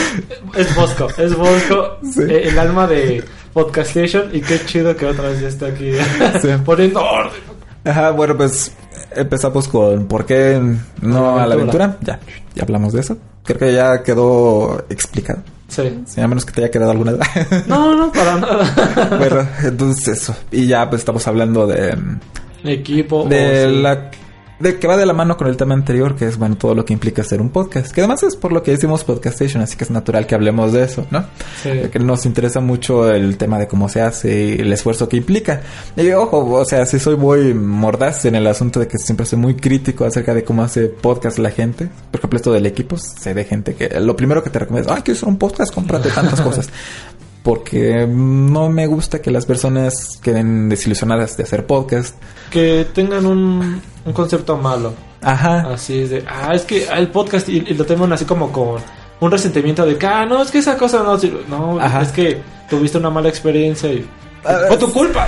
es Bosco. Es Bosco. Sí. Eh, el alma de Podcastation. Y qué chido que otra vez ya está aquí sí. poniendo orden. Ajá, bueno, pues empezamos con ¿por qué no a la aventura? Ya, ya hablamos de eso. Creo que ya quedó explicado. Sí. sí. A menos que te haya quedado alguna. No, no, para nada. Bueno, entonces eso. Y ya pues estamos hablando de... Equipo. De o la... Sí. De que va de la mano con el tema anterior, que es, bueno, todo lo que implica hacer un podcast. Que además es por lo que hicimos Podcastation, así que es natural que hablemos de eso, ¿no? Sí. Que nos interesa mucho el tema de cómo se hace y el esfuerzo que implica. Y ojo, o sea, sí soy muy mordaz en el asunto de que siempre soy muy crítico acerca de cómo hace podcast la gente. Por ejemplo, esto del equipo, sé de gente que lo primero que te recomienda es, ay, ¿quieres hacer un podcast? Cómprate tantas cosas. Porque no me gusta que las personas queden desilusionadas de hacer podcast. Que tengan un, un concepto malo. Ajá. Así es de, ah, es que el podcast y, y lo tengan así como con un resentimiento de que, ah, no, es que esa cosa no sirve. No, Ajá. es que tuviste una mala experiencia y fue tu culpa.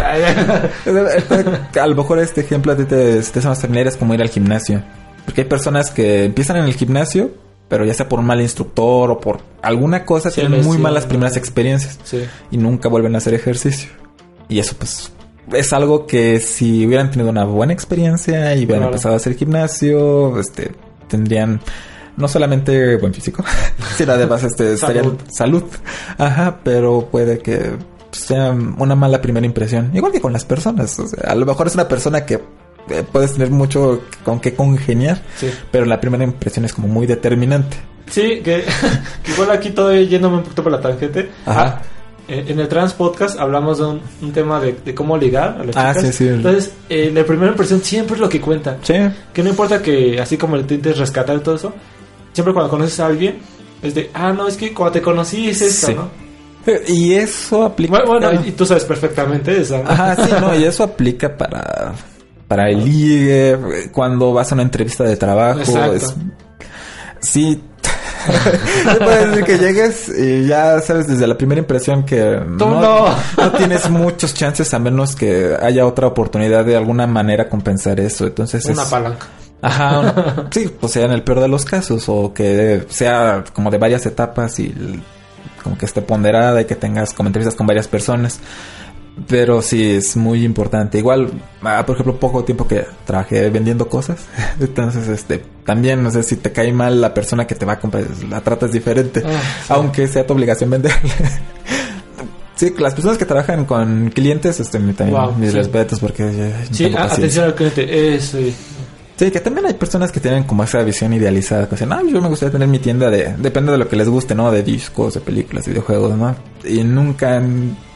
A lo mejor este ejemplo a ti te, te hace más familiar, es como ir al gimnasio. Porque hay personas que empiezan en el gimnasio, pero ya sea por un mal instructor o por alguna cosa, sí, tienen muy sí, malas primeras experiencias. Sí. Y nunca vuelven a hacer ejercicio. Y eso pues es algo que si hubieran tenido una buena experiencia y hubieran claro. empezado a hacer gimnasio, este tendrían no solamente buen físico, sino además este estarían salud. Ajá, pero puede que sea una mala primera impresión. Igual que con las personas. O sea, a lo mejor es una persona que Eh, puedes tener mucho con qué congeniar, sí. pero la primera impresión es como muy determinante. Sí, que, que igual aquí todo yéndome un poquito por la tangente. Ajá. Ah, en el Trans Podcast hablamos de un, un tema de, de cómo ligar a las ah, chicas. Sí, sí. Entonces, eh, la primera impresión siempre es lo que cuenta. Sí. Que no importa que, así como le intentes rescatar todo eso, siempre cuando conoces a alguien, es de, ah, no, es que cuando te conocí es esto, sí. ¿no? Y eso aplica... Bueno, bueno y, y tú sabes perfectamente eso, ¿no? Ajá, sí, no, y eso aplica para... Para el ligue, cuando vas a una entrevista de trabajo. Exacto. Es, sí. Puedes decir que llegues y ya sabes desde la primera impresión que no, no. no tienes muchos chances a menos que haya otra oportunidad de alguna manera compensar eso. Entonces una es, palanca. Ajá. Una, sí, pues sea en el peor de los casos o que sea como de varias etapas y como que esté ponderada y que tengas como entrevistas con varias personas. Pero sí, es muy importante. Igual, ah, por ejemplo, poco tiempo que trabajé vendiendo cosas. Entonces, este, también, no sé, si te cae mal la persona que te va a comprar, la tratas diferente. Ah, sí. Aunque sea tu obligación venderle. Sí, las personas que trabajan con clientes, este, también wow, mis sí. respetos porque... Sí, a, atención al cliente, eso. Sí, que también hay personas que tienen como esa visión idealizada, que dicen, ah, yo me gustaría tener mi tienda de... Depende de lo que les guste, ¿no? De discos, de películas, de videojuegos, ¿no? Y nunca han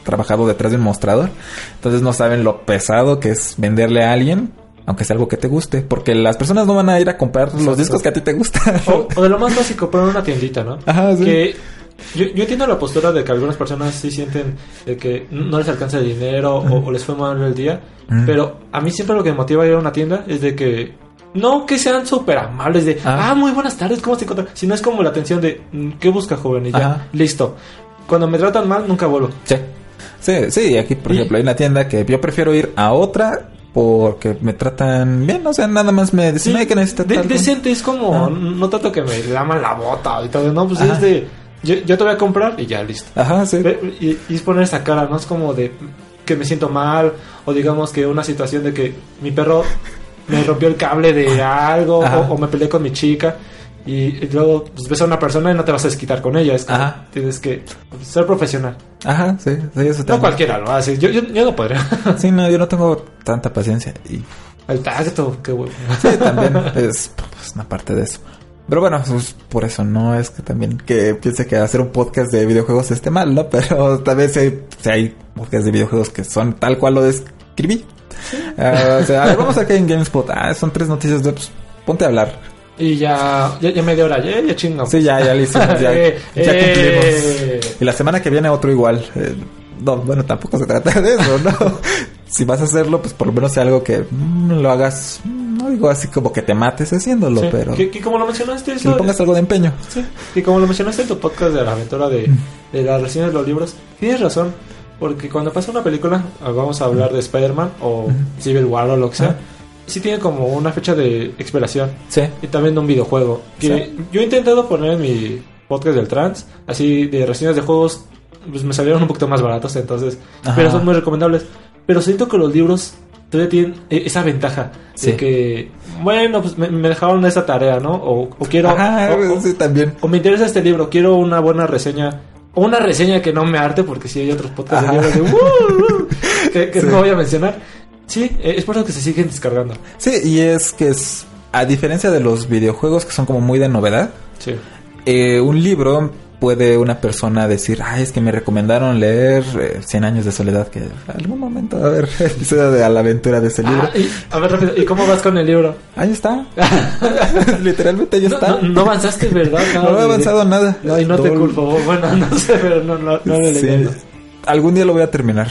trabajado detrás de un mostrador. Entonces no saben lo pesado que es venderle a alguien, aunque sea algo que te guste. Porque las personas no van a ir a comprar Exacto. los discos que a ti te gustan. O, o de lo más básico, poner una tiendita, ¿no? Ajá, sí. Que yo, yo entiendo la postura de que algunas personas sí sienten de que no les alcanza el dinero mm. o, o les fue mal el día. Mm. Pero a mí siempre lo que me motiva a ir a una tienda es de que... No que sean súper amables de... Ah. ah, muy buenas tardes, ¿cómo se encuentran? Sino es como la atención de... ¿Qué busca, joven? Y ya, Ajá. listo. Cuando me tratan mal, nunca vuelvo. Sí. Sí, sí. Aquí, por y... ejemplo, hay una tienda que yo prefiero ir a otra... Porque me tratan bien, o sea, nada más me dicen, sí, que necesita de, decente, es como, ah. no tanto que me laman la bota y todo, no, pues Ajá. es de, yo, yo te voy a comprar y ya, listo. Ajá, sí. Y, y es poner esa cara, no es como de que me siento mal, o digamos que una situación de que mi perro me rompió el cable de algo, o, o me peleé con mi chica. Y, y luego pues, ves a una persona y no te vas a desquitar con ella. Es que Ajá. tienes que ser profesional. Ajá, sí, sí, eso también. No cualquiera lo hace. Yo, yo, yo no podría. Sí, no, yo no tengo tanta paciencia. Y... El tacto, qué bueno. Sí, también es pues, una parte de eso. Pero bueno, pues, por eso no es que también que piense que hacer un podcast de videojuegos esté mal, ¿no? Pero tal vez hay, si hay podcasts de videojuegos que son tal cual lo describí. Sí. Uh, o sea, a ver, vamos a ver en GameSpot. Ah, son tres noticias de... Pues, ponte a hablar. Y ya, ya, ya media hora, ya, ya chingamos. Sí, ya, ya lo hicimos, ya, eh, ya eh. cumplimos. Y la semana que viene otro igual. Eh, no, bueno, tampoco se trata de eso, ¿no? Si vas a hacerlo, pues por lo menos sea algo que mmm, lo hagas, no digo así como que te mates haciéndolo, sí. pero... Que, que como lo mencionaste... Que le pongas algo de empeño. Sí, y como lo mencionaste en tu podcast de la aventura de, de las reseñas de los libros, tienes razón, porque cuando pasa una película, vamos a hablar de Spider-Man o Civil War o lo que sea... Sí tiene como una fecha de expiración. Sí. Y también de un videojuego. Que sí. Yo he intentado poner en mi podcast del trans, así de reseñas de juegos, pues me salieron un poquito más baratos, entonces... Ajá. Pero son muy recomendables. Pero siento que los libros todavía tienen esa ventaja. Sí. De que, bueno, pues me, me dejaron esa tarea, ¿no? O, o quiero... Ajá, o, sí, también. O me interesa este libro, quiero una buena reseña... O una reseña que no me arte, porque sí hay otros podcasts Ajá. de libros de... Uh, uh, que que sí. no voy a mencionar. Sí, es por eso que se siguen descargando. Sí, y es que es a diferencia de los videojuegos que son como muy de novedad. Sí. Eh, un libro puede una persona decir, ay, es que me recomendaron leer eh, Cien años de soledad, que algún momento va a haber episodio de a la aventura de ese libro. Ah, y, a ver, rápido, ¿y cómo vas con el libro? Ahí está. Literalmente ahí está. No, no, no avanzaste, ¿verdad? No, no he avanzado nada. No, y no Doble. Te culpo. Bueno, no sé, pero no, no, no le sí. Algún día lo voy a terminar.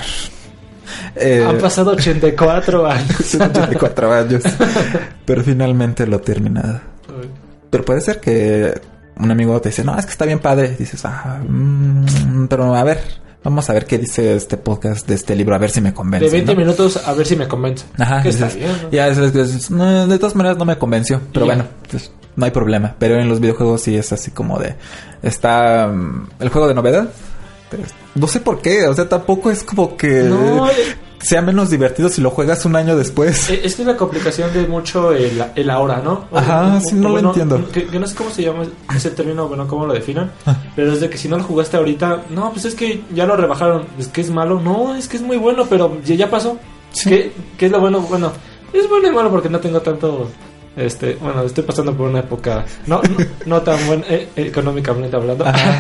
Eh, Han pasado ochenta y cuatro años. ochenta y cuatro años. Pero finalmente lo he terminado. Pero puede ser que un amigo te dice, no, es que está bien padre. Dices, ah, mmm, pero a ver, vamos a ver qué dice este podcast de este libro, a ver si me convence. De veinte ¿no? minutos, a ver si me convence. Ajá. Que dices, está bien, ¿no? Ya, dices, no, de todas maneras no me convenció. Pero bueno, pues, no hay problema. Pero en los videojuegos sí es así como de... Está um, el juego de novedad. No sé por qué, o sea, tampoco es como que no, sea menos divertido si lo juegas un año después. Es que es la complicación de mucho el, el ahora, ¿no? O, Ajá, o, sí, no o, lo bueno, entiendo. Que, que no sé cómo se llama ese término, bueno, cómo lo definan, ah. pero es de que si no lo jugaste ahorita, no, pues es que ya lo rebajaron, es que es malo, no, es que es muy bueno, pero ya, ya pasó. Sí. ¿Qué, ¿Qué es lo bueno? Bueno, es bueno y malo porque no tengo tanto... Este, bueno, estoy pasando por una época no, no, no tan buena eh, económicamente hablando.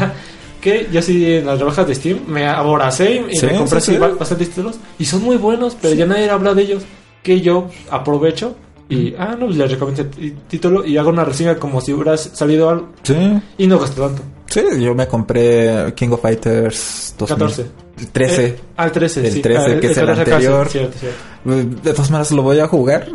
Que yo sí en las rebajas de Steam me aboracé y, y ¿Sí? me compré sí, sí. bastantes títulos y son muy buenos, pero sí. ya nadie habla de ellos, que yo aprovecho y ah no, les recomiendo el título y hago una reseña como si hubiera salido algo sí. y no gasto tanto. Sí, yo me compré King of Fighters dos mil catorce trece Eh, al trece, el sí. trece, ah, que el, es el, el anterior. Cierto, cierto. De todas maneras lo voy a jugar.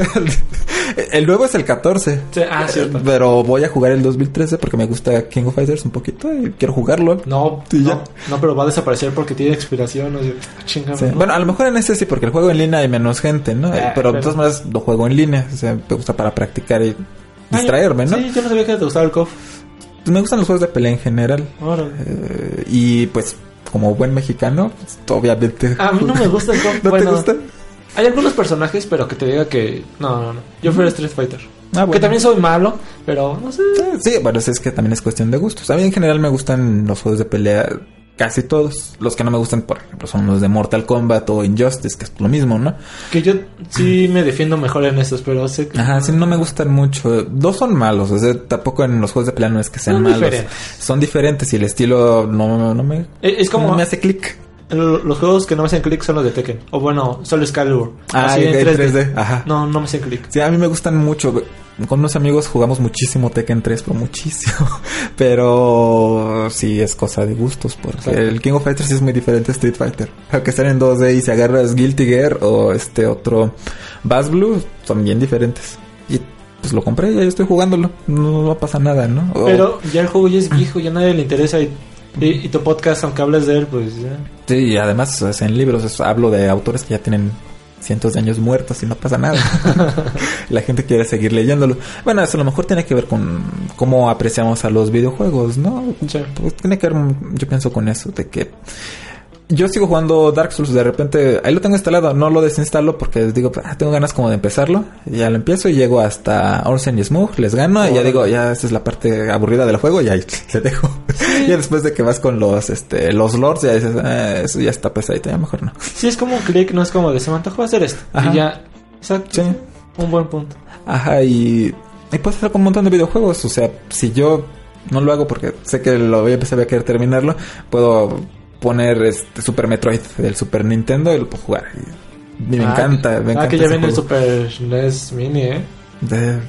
El nuevo es el catorce. Sí, ah, cierto. Pero voy a jugar el dos mil trece porque me gusta King of Fighters un poquito y quiero jugarlo. No, sí, no, no, pero va a desaparecer porque tiene expiración. O sea, chingada, sí. ¿no? Bueno, a lo mejor en ese sí, porque el juego en línea hay menos gente, ¿no? Eh, pero, pero de todas maneras lo juego en línea. O sea, me gusta para practicar y distraerme, ¿no? Sí, yo no sabía que te gustaba el C O F. Me gustan los juegos de pelea en general. Eh, y pues, como buen mexicano, pues, obviamente. A mí no me gusta el C O F. ¿No bueno, te gusta? Hay algunos personajes, pero que te diga que... No, no, no. Yo fui Street Fighter. Ah, bueno. Que también soy malo, pero no sé. Sí, bueno, es que también es cuestión de gustos. A mí en general me gustan los juegos de pelea... Casi todos. Los que no me gustan, por ejemplo, son los de Mortal Kombat o Injustice, que es lo mismo, ¿no? Que yo sí me defiendo mejor en estos, pero sé que... Ajá, sí, no me gustan mucho. Dos son malos, o sea, tampoco en los juegos de pelea no es que sean son malos. Diferentes. Son diferentes y el estilo no, no me... Es como... No me hace clic. el- los juegos que no me hacen clic son los de Tekken. O bueno, solo Excalibur. Ah, Así en en tres D. tres D, ajá. No, no me hacen clic. Sí, a mí me gustan mucho. Con unos amigos jugamos muchísimo Tekken tres, pero muchísimo. Pero sí, es cosa de gustos. Porque Exacto. el King of Fighters es muy diferente a Street Fighter. Aunque están en dos D y si agarras Guilty Gear o este otro Bass Blue, son bien diferentes. Y pues lo compré y ya estoy jugándolo. No, no pasa nada, ¿no? O- Pero ya el juego ya es viejo, ya a nadie le interesa. Y, y, y tu podcast, aunque hables de él, pues ya. Sí, y además o sea, en libros es- hablo de autores que ya tienen cientos de años muertos y no pasa nada. La gente quiere seguir leyéndolo. Bueno, eso a lo mejor tiene que ver con cómo apreciamos a los videojuegos, ¿no? Sí. Pues tiene que ver, yo pienso, con eso, de que yo sigo jugando Dark Souls, de repente, ahí lo tengo instalado, no lo desinstalo porque digo, ah, tengo ganas como de empezarlo, y ya lo empiezo y llego hasta Orsen y Smug, les gano, y ya digo, ya esta es la parte aburrida del juego, y ahí le dejo. Y después de que vas con los, este, los lords, ya dices, ah, eso ya está pesadito, ya mejor no. Sí, es como un clic, no es como de se me antojó hacer esto. Ajá. Y ya. Exacto. Sí. Un buen punto. Ajá, y, y puedes hacer con un montón de videojuegos. O sea, si yo no lo hago porque sé que lo voy a empezar a querer terminarlo, puedo poner este Super Metroid del Super Nintendo y lo puedo jugar. Y me Ah, encanta, me encanta. Ah, que ya ese viene el juego. Super N E S Mini, ¿eh? De-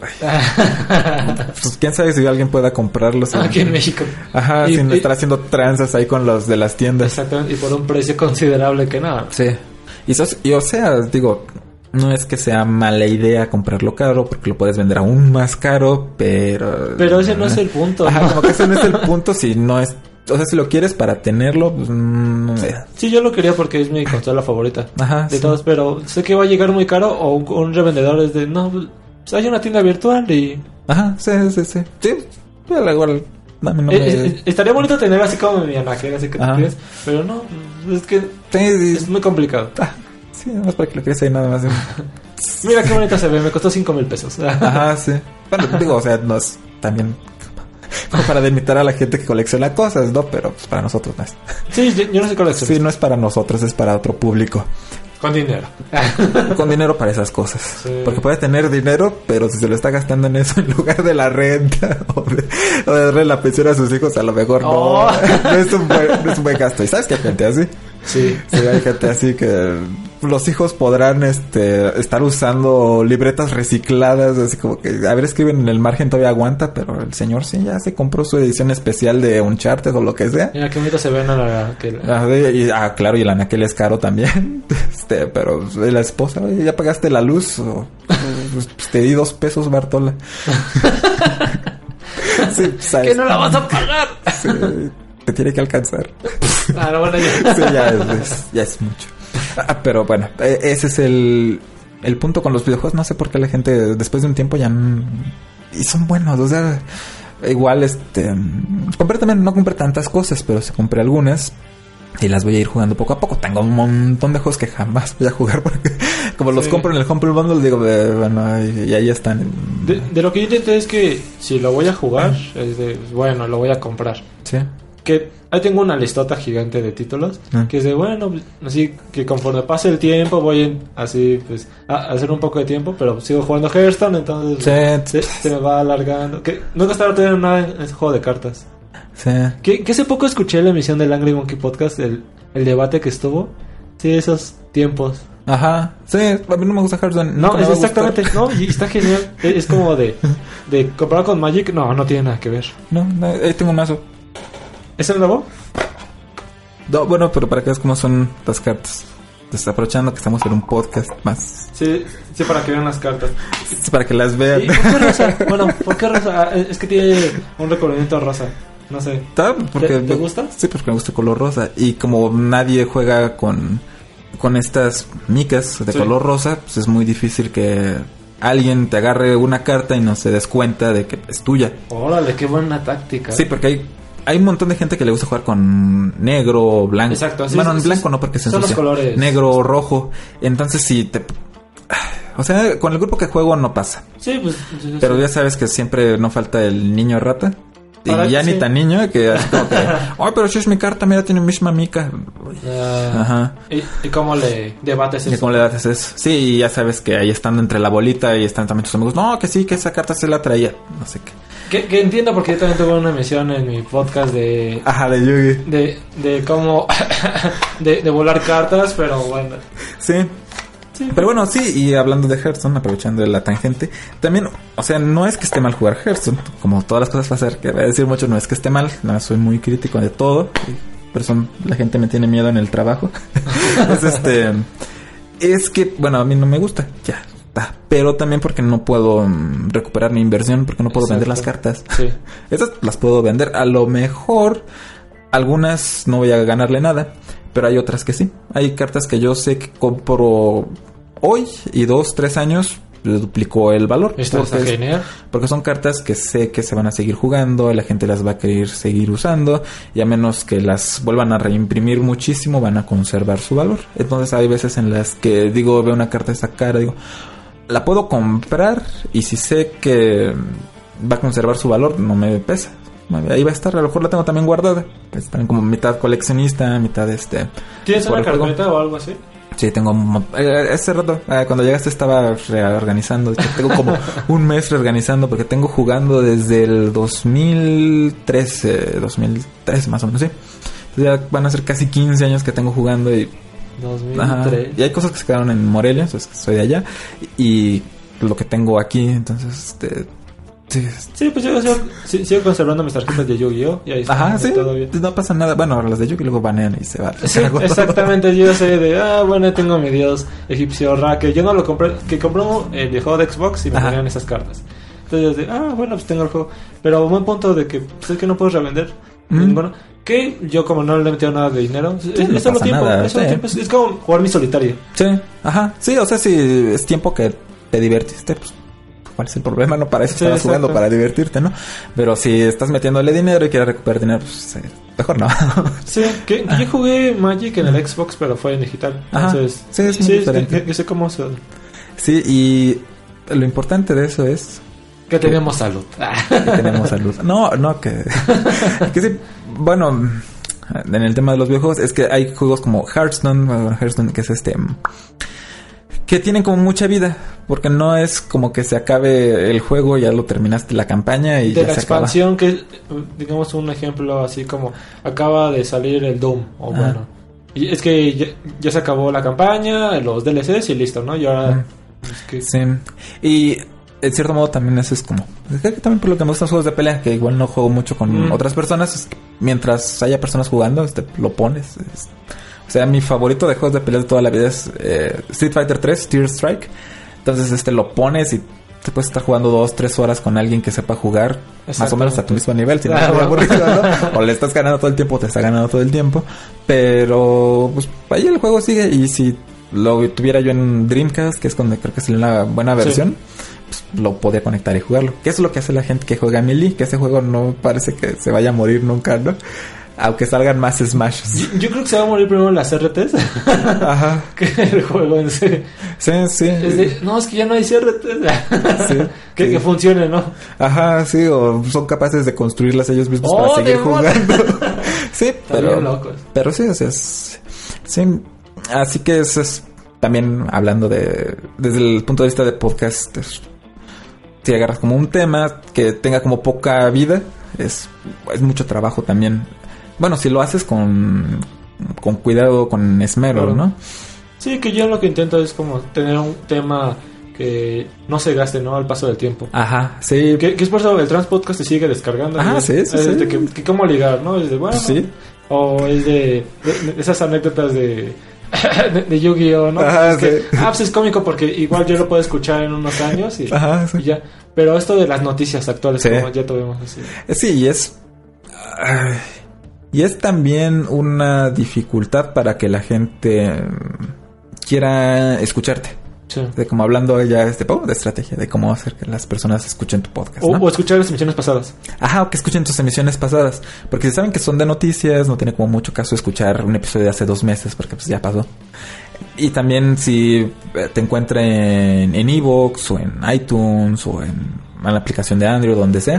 pues quién sabe si alguien pueda comprarlo. sin- Aquí en México. Ajá, Y- sin y- estar haciendo tranzas ahí con los de las tiendas. Exactamente, y por un precio considerable que nada. Sí. Y, sos- y o sea, digo, no es que sea mala idea comprarlo caro, porque lo puedes vender aún más caro, pero... Pero ese no es el punto. Ajá, como que ese no es el punto si no es... O sea, si lo quieres para tenerlo, pues... mm, eh. Sí, yo lo quería porque es mi consola favorita Ajá, de sí. todos, pero sé que va a llegar muy caro o un, un revendedor es de, no, pues hay una tienda virtual y... Ajá, sí, sí, sí. Sí, pero igual... A mí no Eh, me... eh, estaría bonito tener así como mi anaquera, así que tú Ajá. tienes, pero no, es que Sí, sí, es muy complicado. ah, sí, nada más para que lo quieras ahí nada más. Mira qué bonita se ve, me costó cinco mil pesos. Ajá, sí. Bueno, digo, o sea, no es también... Como para delimitar a la gente que colecciona cosas, ¿no? Pero pues, para nosotros no es. Sí, yo, yo no sé coleccionar. Sí, no es para nosotros, es para otro público. Con dinero. Con dinero para esas cosas. Sí. Porque puede tener dinero, pero si se lo está gastando en eso en lugar de la renta o de, o de darle la pensión a sus hijos, a lo mejor Oh. no, no, es un buen, no es un buen gasto. ¿Y sabes que hay gente así? Sí. Sí, hay gente así que los hijos podrán este estar usando libretas recicladas, así como que a ver, escriben en el margen, todavía aguanta, pero el señor sí ya se compró su edición especial de Uncharted o lo que sea. Mira qué bonito se ven a la... Que la- Ah, de- y- ah, claro, y el anaquel es caro también. Este, pero la esposa, oye, ¿ya pagaste la luz? O, pues, te di dos pesos, Bartola. Sí, sabes. ¡Que no la vas a pagar! Sí, te tiene que alcanzar. Ah, no, bueno, ya. Sí, ya es, es- ya es mucho. Ah, pero bueno, eh, ese es el, el punto con los videojuegos. No sé por qué la gente después de un tiempo ya... n- y son buenos, o sea... Igual, este... compré también, no compré tantas cosas, pero sí compré algunas. Y las voy a ir jugando poco a poco. Tengo un montón de juegos que jamás voy a jugar porque... Como los Sí. compro en el Humble Bundle, digo, eh, bueno, y, y ahí están. De, de lo que yo intenté es que si lo voy a jugar, es de, bueno, lo voy a comprar. Sí. Que ahí tengo una listota gigante de títulos, Ah. que es de, bueno, así que conforme pase el tiempo voy en, así pues a, a hacer un poco de tiempo, pero sigo jugando Hearthstone, entonces Sí. se, se me va alargando. Que nunca estaba teniendo nada en ese juego de cartas. Sí. Que, que hace poco escuché la emisión del Angry Monkey Podcast, el, el debate que estuvo. Sí, esos tiempos. Ajá. Sí, a mí no me gusta Hearthstone. No, nunca me es va a gustar. exactamente, no, y está genial. Es, es como de, de comparado con Magic, no, no tiene nada que ver. No, no, ahí tengo un mazo. ¿Es el nuevo? No, bueno, pero para que veas cómo son las cartas. Pues aprovechando que estamos en un podcast más. Sí, sí, para que vean las cartas. Sí, para que las vean. ¿Y por qué rosa? Bueno, ¿por qué rosa? Ah, es que tiene un recubrimiento rosa. No sé. ¿Está? Porque ¿Te- te gusta? Sí, porque me gusta el color rosa. Y como nadie juega con, con estas micas de Sí. color rosa, pues es muy difícil que alguien te agarre una carta y no se des cuenta de que es tuya. Órale, qué buena táctica. Sí, porque hay, hay un montón de gente que le gusta jugar con negro o blanco. Exacto, sí, Bueno, sí, en sí, blanco sí. no, porque se Son los ensucia. colores. Negro o rojo. Entonces, si te... O sea, con el grupo que juego no pasa. Sí, pues. sí, Pero sí. ya sabes que siempre no falta el niño rata. Y Para- ya sí. ni tan niño que así como que, ay, pero si es mi carta, mira, tiene misma mica. Ah, Ajá. ¿Y, ¿Y cómo le debates ¿Y eso? cómo le das eso? Sí, y ya sabes que ahí estando entre la bolita y están también tus amigos. No, que sí, que esa carta se la traía. No sé qué. Que, que entiendo porque yo también tuve una emisión en mi podcast de... Ajá, de Yugi. De, de cómo... de, de volar cartas, pero bueno. Sí. Sí. Pero bueno, sí, y hablando de Hearthstone, aprovechando la tangente, también, o sea, no es que esté mal jugar Hearthstone, como todas las cosas va a ser, que voy a decir mucho, no es que esté mal, no, soy muy crítico de todo, y por eso la gente me tiene miedo en el trabajo. es este, es que, bueno, a mí no me gusta, ya, está, pero también porque no puedo mm, recuperar mi inversión, porque no puedo Exacto. vender las cartas. Sí. Estas las puedo vender, a lo mejor algunas no voy a ganarle nada, pero hay otras que sí. Hay cartas que yo sé que compro hoy y dos, tres años le duplicó el valor. Esto está Porque es- genial. Porque son cartas que sé que se van a seguir jugando, la gente las va a querer seguir usando, y a menos que las vuelvan a reimprimir muchísimo, van a conservar su valor. Entonces hay veces en las que digo, veo una carta de esa cara, digo, la puedo comprar, y si sé que va a conservar su valor, no me pesa. Ahí va a estar, a lo mejor la tengo también guardada. Pues también como mitad coleccionista, mitad este... ¿Tienes por una el juego. carpeta o algo así? Sí, tengo... un mo- eh, ese rato, eh, cuando llegaste estaba reorganizando. De hecho, tengo como un mes reorganizando porque tengo jugando desde el dos mil trece, dos mil trece más o menos, sí. Entonces ya van a ser casi quince años que tengo jugando y... dos mil Ajá, tres. y hay cosas que se quedaron en Morelia, entonces soy de allá. Y lo que tengo aquí, entonces... Este, sí, Sí, pues yo, yo sí- sigo conservando mis tarjetas de Yu-Gi-Oh! Y ahí está, ajá, sí, todo bien. no pasa nada. Bueno, ahora las de Yugi luego banean y se va. Sí, exactamente. Yo sé de, ah, bueno, tengo mi dios egipcio Ra, que yo no lo compré, que compró el videojuego de Xbox y me Ajá. ponían esas cartas. Entonces yo de, ah, bueno, pues tengo el juego. Pero a un buen punto de que, pues es que no puedes revender. Mm. Bueno, que yo como no le he metido nada de dinero, es, no es solo pasa tiempo. nada, es, solo sí. tiempo es, es como jugar mi solitario. Sí, ajá, sí, o sea, si es tiempo que te divertiste, pues ¿cuál es el problema? No, para eso Sí, estabas jugando, exacto. para divertirte, ¿no? Pero si estás metiéndole dinero y quieres recuperar dinero, pues eh, mejor no. Sí, que, que yo jugué Magic en el Xbox, pero fue en digital. Ajá. Entonces, Sí, es muy diferente. que- que sé cómo se... Sí, y lo importante de eso es Que tenemos salud. que tenemos salud. No, no, que... que sí, bueno, en el tema de los videojuegos es que hay juegos como Hearthstone, bueno, Hearthstone que es este... que tienen como mucha vida, porque no es como que se acabe el juego, ya lo terminaste la campaña y De ya la se acaba. expansión, que digamos un ejemplo así como acaba de salir el Doom, o Ajá. bueno, y es que ya, ya se acabó la campaña, los D L Cs y listo, ¿no? Y ahora Mm. es que Sí. Y en cierto modo también eso es como... Creo que también por lo que me gustan los juegos de pelea, que igual no juego mucho con Mm. otras personas, es que mientras haya personas jugando, este, lo pones. es- O sea, mi favorito de juegos de pelea de toda la vida es eh, Street Fighter tres, Tear Strike. Entonces este lo pones y te puedes estar jugando dos, tres horas con alguien que sepa jugar más o menos a tu mismo nivel, si no Ah, es muy bueno. aburrido, ¿no? O le estás ganando todo el tiempo, te está ganando todo el tiempo. Pero pues ahí el juego sigue, y si lo tuviera yo en Dreamcast, que es donde creo que es una buena versión, pues, lo podía conectar y jugarlo. Que es lo que hace la gente que juega Melee, que ese juego no parece que se vaya a morir nunca, ¿no? Aunque salgan más Smashes. yo, yo creo que se va a morir primero las R Ts Ajá. que el juego en sí. Sí, sí. Es de, no, es que ya no hay R Ts. Sí, que, sí. que funcione, ¿no? Ajá, sí, o son capaces de construirlas ellos mismos ¡Oh, para seguir demonios! jugando. Sí, Están pero... bien locos. Pero sí, o sea, es... Sí, así que eso es también hablando de... Desde el punto de vista de podcast, es- si agarras como un tema que tenga como poca vida, es, es mucho trabajo también. Bueno, si lo haces con, con cuidado, con esmero, Claro. ¿no? Sí, que yo lo que intento es como tener un tema que no se gaste, ¿no? Al paso del tiempo. Ajá, sí. Que, que es por eso el Trans Podcast se sigue descargando. Ah, Es- sí, sí, es sí. de que, que cómo ligar, ¿no? Es de, bueno, Sí. o es de, de- de esas anécdotas de, de, de Yu-Gi-Oh, ¿no? Ajá, es que, sí. ah, pues es cómico porque igual yo lo puedo escuchar en unos años y, Ajá, sí. y ya. Pero esto de las noticias actuales, Sí. como ya tuvimos así. Sí, y es... ay, y es también una dificultad para que la gente mm, quiera escucharte. Sí. De como hablando ya este, oh, de estrategia, de cómo hacer que las personas escuchen tu podcast, O, ¿no? o escuchar las emisiones pasadas. Ajá, o que escuchen tus emisiones pasadas. Porque si saben que son de noticias, no tiene como mucho caso escuchar un episodio de hace dos meses, porque pues ya pasó. Y también si eh, te encuentren en iVoox o en iTunes o en, en la aplicación de Android o donde sea,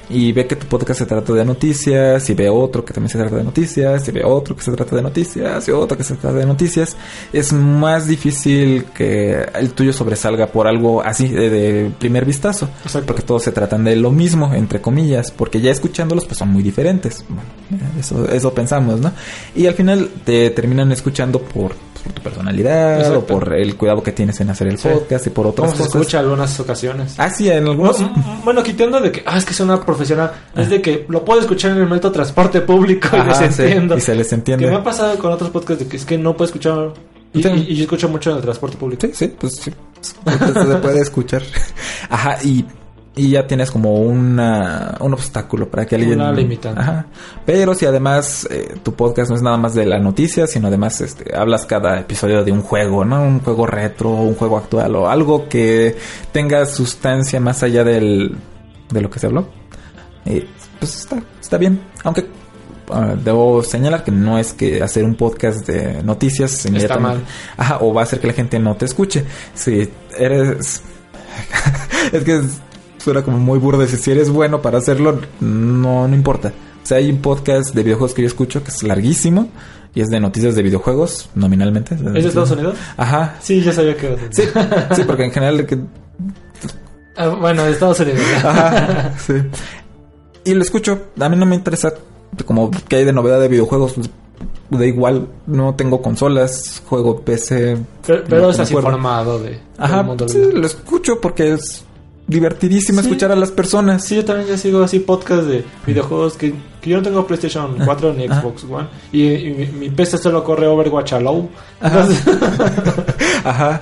y ve que tu podcast se trata de noticias, y ve otro que también se trata de noticias, y ve otro que se trata de noticias, y otro que se trata de noticias, es más difícil que el tuyo sobresalga por algo así de, de primer vistazo. Exacto. Porque todos se tratan de lo mismo, entre comillas, porque ya escuchándolos pues son muy diferentes. Bueno, eso, eso pensamos, ¿no? Y al final te terminan escuchando por, por tu personalidad. Exacto. O por el cuidado que tienes en hacer el sí. podcast y por otras cosas. cosas. Se escucha algunas ocasiones. Ah, sí, en algunos. Bueno, bueno, quitando de que, ah, es que es una profesional, ah. es de que lo puedo escuchar en el método de transporte público. Ajá, y les sí, entiendo. y se les entiende. Que me ha pasado con otros podcasts de que es que no puedo escuchar. Y, sí. y, y yo escucho mucho en el transporte público. Sí, sí, pues sí. Se puede escuchar. Ajá, y. Y ya tienes como una, un obstáculo para que alguien... Una limitante. Ajá. Pero si además eh, tu podcast no es nada más de la noticia, sino además este, hablas cada episodio de un juego, ¿no? Un juego retro, un juego actual o algo que tenga sustancia más allá del, de lo que se habló. Eh, pues está, está bien. Aunque uh, debo señalar que no es que hacer un podcast de noticias está mal. Ajá, o va a hacer que la gente no te escuche. Si eres... es que... Es, suena como muy burdo decir, si eres bueno para hacerlo, no, no importa. O sea, hay un podcast de videojuegos que yo escucho que es larguísimo y es de noticias de videojuegos, nominalmente. ¿Es de Estados Unidos? Ajá. Sí, ya sabía que... Sí, sí, porque en general... Que... Ah, bueno, de Estados Unidos. Ajá, sí. Y lo escucho. A mí no me interesa como que hay de novedad de videojuegos. Da igual, no tengo consolas, juego P C. Pero, pero no estás informado de... Ajá, mundo sí, lo escucho porque es... divertidísimo sí. escuchar a las personas. Sí, yo también ya sigo así podcasts de videojuegos que, que yo no tengo PlayStation cuatro ni Xbox ah. One y, y mi, mi P C solo corre Overwatch a low. Ajá. Ajá.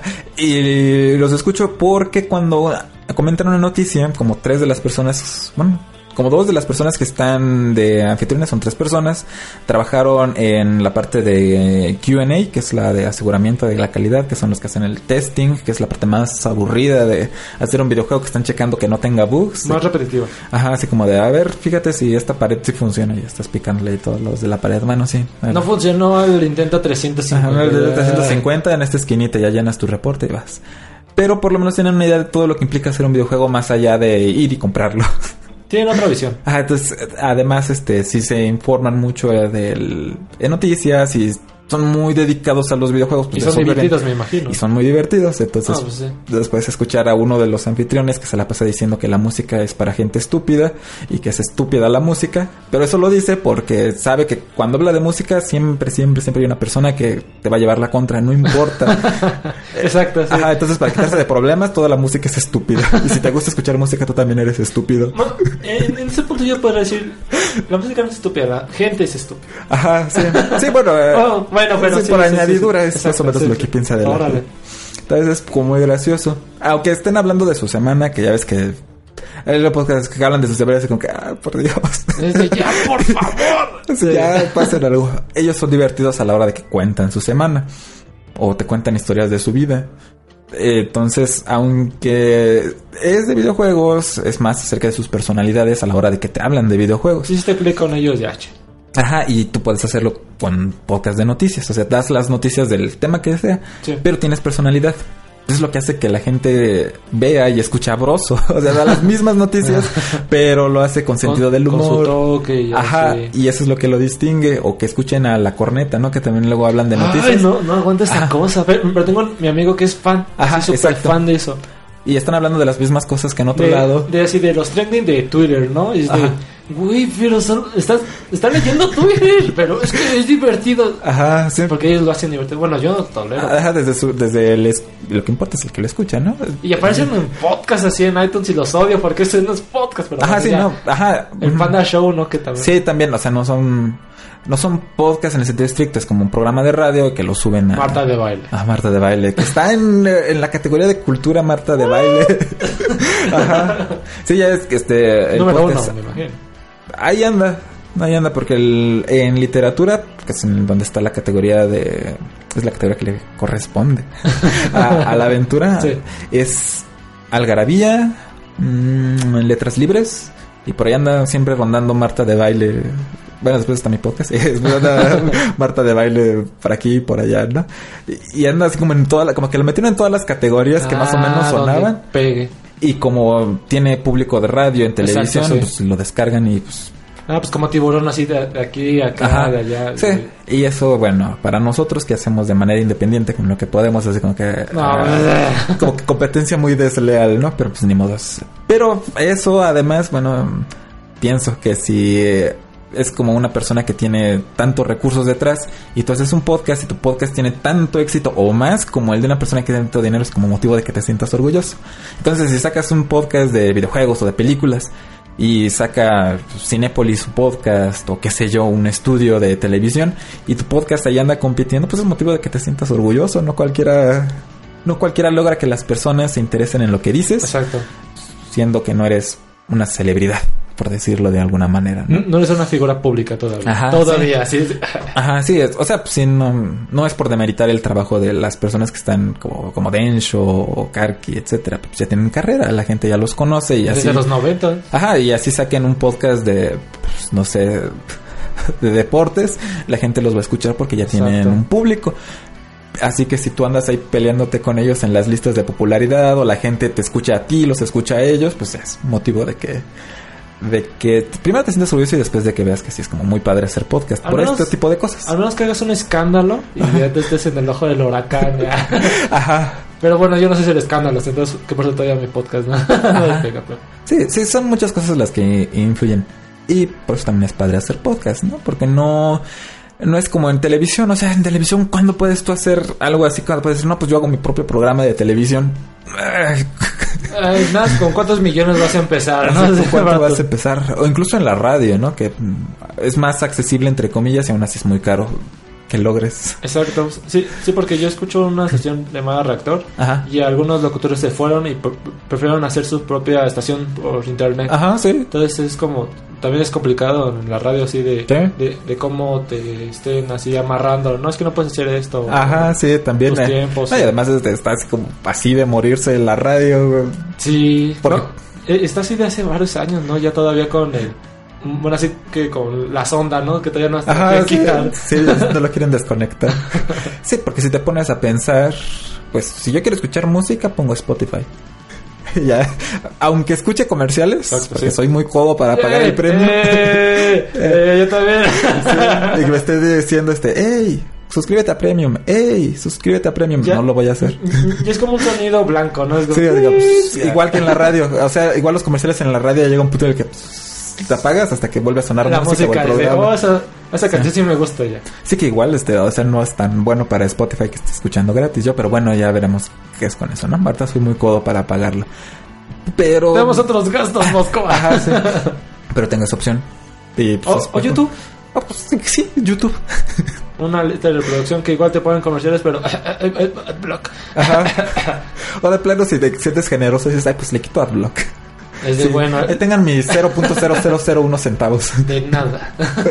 Y los escucho porque cuando comentan una noticia, como tres de las personas, bueno, como dos de las personas que están de anfitriones, son tres personas, trabajaron en la parte de Q and A, que es la de aseguramiento de la calidad, que son los que hacen el testing, que es la parte más aburrida de hacer un videojuego, que están checando que no tenga bugs. Más repetitiva. Ajá, así como de, a ver, fíjate si esta pared sí funciona, y estás picándole y todos los de la pared, bueno, sí. No funcionó el intento trescientos cincuenta. Ajá, el trescientos cincuenta en esta esquinita, ya llenas tu reporte y vas. Pero por lo menos tienen una idea de todo lo que implica hacer un videojuego más allá de ir y comprarlo. Tienen otra visión. Ajá, entonces, además, este, sí se informan mucho eh, del, de noticias y son muy dedicados a los videojuegos. Pues y son divertidos, viven, me imagino. Y son muy divertidos, entonces, ah, pues sí. después escuchar a uno de los anfitriones que se la pasa diciendo que la música es para gente estúpida y que es estúpida la música, pero eso lo dice porque sabe que cuando habla de música siempre, siempre, siempre hay una persona que te va a llevar la contra, no importa. Exacto, sí. Ajá, entonces para quitarse de problemas, toda la música es estúpida. Y si te gusta escuchar música, tú también eres estúpido. Bueno, en, en ese punto yo podría decir, la música no es estúpida, la gente es estúpida. Ajá, sí. Sí, bueno, eh, oh, bueno, pero sí, sí, por sí, añadidura sí, es sí, más o menos sí, lo sí. que piensa de la Órale. gente. Entonces es como muy gracioso. Aunque estén hablando de su semana, que ya ves que hay los podcasts que hablan de sus deberes y como que, ah, por Dios. Desde ya, por favor. Sí, ya pasen algo. Ellos son divertidos a la hora de que cuentan su semana o te cuentan historias de su vida. Entonces, aunque es de videojuegos, es más acerca de sus personalidades a la hora de que te hablan de videojuegos. Si te clic con ellos, ya, che. Ajá, y tú puedes hacerlo con podcast de noticias. O sea, das las noticias del tema que sea, sí. Pero tienes personalidad. Es lo que hace que la gente vea y escuche abroso. O sea, da las mismas noticias, pero lo hace con sentido con, del humor. Con su toque y ajá, sí. Y eso es lo que lo distingue. O que escuchen a La Corneta, ¿no? Que también luego hablan de noticias. Ay, no, no aguanta esta ajá. cosa. Pero, pero tengo mi amigo que es fan. Ajá, súper exacto. fan de eso. Y están hablando de las mismas cosas que en otro de, lado. De así, de los trending de Twitter, ¿no? Y es de, güey, pero son, estás, están leyendo Twitter, pero es que es divertido. Ajá, sí. Porque ellos lo hacen divertido. Bueno, yo no tolero. Ajá, desde su, desde el, lo que importa es el que lo escucha, ¿no? Y aparecen en podcast así en iTunes y los odio porque eso no es podcast, pero ajá, sí, ya, no, ajá. El Panda Show, ¿no? Que también. Sí, también, o sea, no son, no son podcasts en el sentido estricto, es como un programa de radio que lo suben a Marta de Baile. A Marta de Baile, que está en, en la categoría de cultura Marta de Baile. Ajá. Sí, ya es que este el número podcast, uno, me imagino. Ahí anda, ahí anda, porque el, en literatura, que es en donde está la categoría de, es la categoría que le corresponde a, a la aventura, sí. Es algarabía, mmm, letras libres, y por ahí anda siempre rondando Marta de Baile. Bueno, después está mi podcast. Es Marta de Baile por aquí y por allá, ¿no? Y, y anda así como en toda la, como que lo metieron en todas las categorías ah, que más o menos sonaban. Pegue. Y como tiene público de radio en televisión, Exacto, sí. pues lo descargan y pues... Ah, pues como tiburón así de, de aquí, acá, Ajá, de allá. sí, de... y eso, bueno, para nosotros que hacemos de manera independiente con lo que podemos, así como que... No, uh, como que competencia muy desleal, ¿no? Pero pues ni modos. Pero eso, además, bueno, pienso que si es como una persona que tiene tantos recursos detrás y tú haces un podcast y tu podcast tiene tanto éxito o más como el de una persona que tiene tanto dinero, es como motivo de que te sientas orgulloso. Entonces, si sacas un podcast de videojuegos o de películas y saca Cinépolis su podcast o qué sé yo, un estudio de televisión y tu podcast ahí anda compitiendo, pues es motivo de que te sientas orgulloso. No cualquiera no cualquiera logra que las personas se interesen en lo que dices. Exacto. Siendo que no eres una celebridad, por decirlo de alguna manera, ¿no? No eres una figura pública todavía. Ajá, todavía, sí. sí. Ajá, sí. Es, o sea, pues, sí, no, no es por demeritar el trabajo de las personas que están como, como Densho o Karki, etcétera. Pues ya tienen carrera, la gente ya los conoce y así. Desde los noventa. Ajá, y así saquen un podcast de, pues, no sé, de deportes, la gente los va a escuchar porque ya Exacto. tienen un público. Así que si tú andas ahí peleándote con ellos en las listas de popularidad o la gente te escucha a ti, los escucha a ellos, pues es motivo de que de que primero te sientas orgulloso y después de que veas que sí es como muy padre hacer podcast Al por menos- este tipo de cosas. Al menos que hagas un escándalo y ya te estés en el ojo del huracán. Ya. Ajá. Pero bueno, yo no sé si el escándalo, entonces que por eso todavía mi podcast, ¿no? Ajá. Pega, pero- Sí, sí, son muchas cosas las que influyen. Y por eso también es padre hacer podcast, ¿no? Porque no... No es como en televisión, o sea, en televisión, ¿cuándo puedes tú hacer algo así? ¿Cuándo puedes decir, no, pues yo hago mi propio programa de televisión? Ay, Ay, nada, ¿con cuántos millones vas a empezar? no ¿no? sé Sí, cuánto vato. vas a empezar. O incluso en la radio, ¿no? Que mm, es más accesible, entre comillas, y aún así es muy caro que logres. Exacto, sí, sí, porque yo escucho una estación llamada Reactor Ajá. y algunos locutores se fueron y pre- prefirieron hacer su propia estación por internet. Ajá, sí. Entonces es como, también es complicado en la radio así de, ¿Sí? de, de cómo te estén así amarrando. No es que no puedes hacer esto. Ajá, sí, también. Los eh. tiempos, No, y sí. además este, está así como así de morirse en la radio, güey. Sí, Porque- no, eh, está así de hace varios años, ¿no? Ya todavía con el... Bueno, así que con la sonda, ¿no? Que todavía no está Ajá, que sí, quitar. sí, no lo quieren desconectar. Sí, porque si te pones a pensar, pues si yo quiero escuchar música, pongo Spotify. Ya, aunque escuche comerciales, Exacto, porque sí. soy muy codo para pagar Eh, el premio. eh, eh, yo también. Sí, y que me esté diciendo este, hey, suscríbete a Premium, hey, suscríbete a Premium. Ya. No lo voy a hacer. Y es como un sonido blanco, ¿no? Es como... Sí, digo, pues, Ya. igual que en la radio, o sea, igual los comerciales en la radio llega un punto en el que pues, te apagas hasta que vuelve a sonar La música, música, o el de, programa. oh, esa, esa canción sí me gusta ya. Sí que igual, este, o sea, no es tan bueno para Spotify que esté escuchando gratis yo, pero bueno, ya veremos qué es con eso, ¿no? Marta, soy muy codo para pagarlo. Pero... Tenemos otros gastos, Moscú. Ajá, sí. Pero tengo esa opción. Y, pues, O, es- o YouTube. Ah, pues, sí, sí, YouTube. Una lista de reproducción que igual te ponen comerciales, pero... Adblock. Ajá. O de plano, si te sientes generoso, dices, ay, pues le quito Adblock. Es de Sí, bueno. eh, tengan mis cero punto cero cero cero uno centavos. De nada.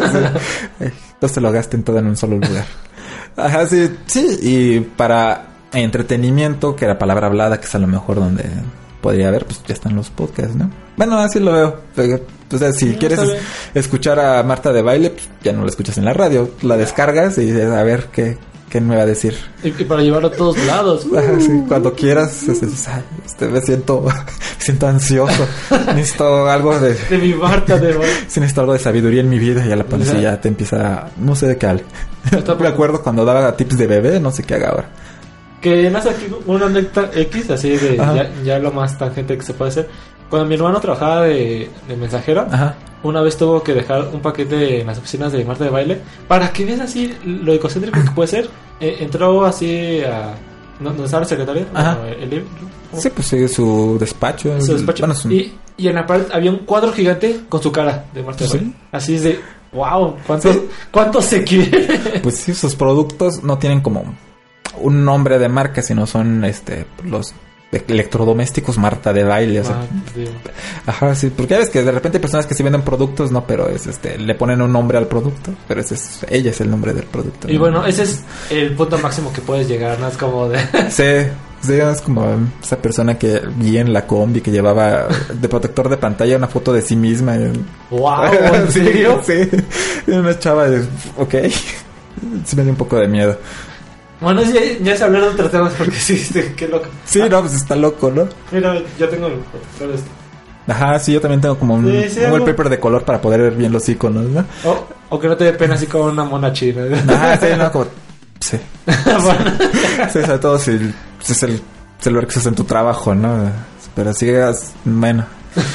Sí. No se lo gasten todo en un solo lugar. Ajá, sí, sí. Y para entretenimiento, que era palabra hablada, que es a lo mejor donde podría haber, pues ya están los podcasts, ¿no? Bueno, así lo veo. O sea, si No, quieres está bien. escuchar a Marta de Baile, pues ya no la escuchas en la radio. La descargas y dices, a ver qué, qué me va a decir. Y, y para llevarlo a todos lados. Ajá, sí, cuando quieras, dices, ay, este, me siento, me siento ansioso. Necesito algo de... De mi Marta de Baile. Si necesito algo de sabiduría en mi vida, ya la pones y ya te empieza a... No sé de qué hable. Me acuerdo cuando daba tips de bebé, no sé qué haga ahora. Que nace aquí una anécdota X, así de Ajá. ya, ya lo más tangente que se puede hacer. Cuando mi hermano trabajaba de, de mensajero, Ajá. una vez tuvo que dejar un paquete en las oficinas de Marta de Baile. Para que veas así lo egocéntrico que puede ser. Eh, entró así a... ¿no- ¿Dónde estaba la secretaria? Ajá. Bueno, el, el- Sí, pues sigue su despacho. su despacho. Bueno, su- y, y en la pared había un cuadro gigante con su cara de Marta de Sí. Baile. Así es de... ¡Wow! ¿Cuánto, ¿cuánto se quiere? Pues sí, sus productos no tienen como un nombre de marca, sino son este los electrodomésticos Marta de Baile. O sea, Ah, digo. ajá, sí, porque ya ves que de repente hay personas que sí venden productos, no, pero es este, le ponen un nombre al producto, pero ese es, ella es el nombre del producto. Y ¿no? bueno, ese es el punto máximo que puedes llegar, ¿no? Es como de... Sí, sí, es como esa persona que vi en la combi que llevaba de protector de pantalla una foto de sí misma. ¡Wow! ¿En Sí, serio? Sí, y una chava de, ok, sí me dio un poco de miedo. Bueno, ya, ya es hablar de otros temas porque sí, sí, qué loco. Sí, ah, no, pues está loco, ¿no? Mira, yo tengo el... Este. Ajá, sí, yo también tengo como un, sí, sí, un wallpaper de color para poder ver bien los iconos, ¿no? O, o que no te dé pena así como una mona china. Ajá, sí, no, como... Sí. Bueno. Sí, sobre todo si es el celular que usas en tu trabajo, ¿no? Pero si llegas... Bueno...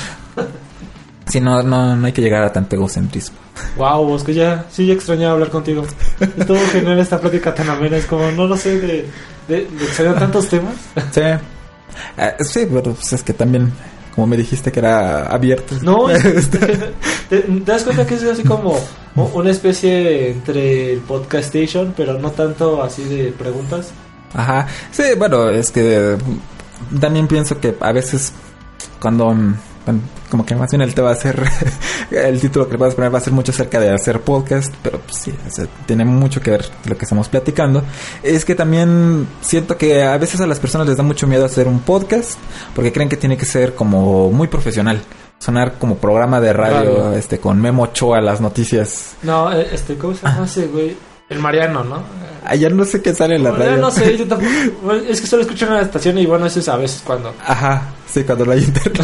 Sí, no, no, no hay que llegar a tanto egocentrismo. Wow, vos que ya, sí, ya extrañaba hablar contigo. Estuvo genial esta plática tan amena, es como, no lo sé, de, de, de extrañar tantos temas. Sí, uh, sí, pero pues es que también, como me dijiste que era abierto. No, es, es que, te, te das cuenta que es así como una especie entre el Podcastation, pero no tanto así de preguntas. Ajá, sí, bueno, es que también pienso que a veces cuando... Bueno, como que más bien el te va a hacer el título que le vas a poner va a ser mucho acerca de hacer podcast, pero pues sí, o sea, tiene mucho que ver lo que estamos platicando. Es que también siento que a veces a las personas les da mucho miedo hacer un podcast porque creen que tiene que ser como muy profesional, sonar como programa de radio, radio. este con Memo Ochoa las noticias. No, este, ¿cómo se llama ese güey? El Mariano, ¿no? Ayer no sé qué sale en la bueno, radio. No sé, yo tampoco. Es que solo escucho en la estación y bueno, eso es a veces cuando. Ajá, sí, cuando no hay internet.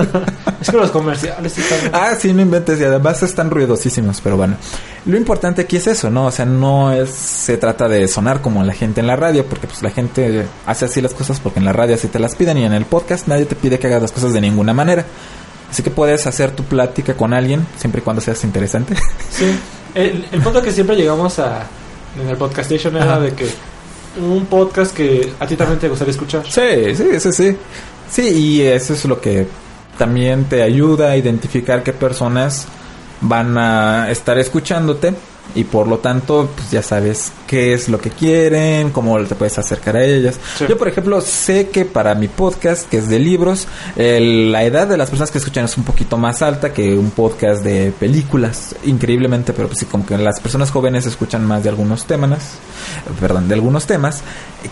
Es que los comerciales están... Ah, sí, no inventes, y además están ruidosísimos, pero bueno. Lo importante aquí es eso, ¿no? O sea, no es se trata de sonar como la gente en la radio, porque pues la gente hace así las cosas porque en la radio así te las piden y en el podcast nadie te pide que hagas las cosas de ninguna manera. Así que puedes hacer tu plática con alguien siempre y cuando seas interesante. Sí. El, el punto que siempre llegamos a en el Podcastation era Ajá. de que un podcast que a ti también te gustaría escuchar. Sí, sí, sí, sí. Sí, y eso es lo que también te ayuda a identificar qué personas van a estar escuchándote y por lo tanto pues ya sabes qué es lo que quieren, cómo te puedes acercar a ellas. Sí. Yo por ejemplo sé que para mi podcast que es de libros, el, la edad de las personas que escuchan es un poquito más alta que un podcast de películas, increíblemente, pero pues sí, como que las personas jóvenes escuchan más de algunos temas, perdón, de algunos temas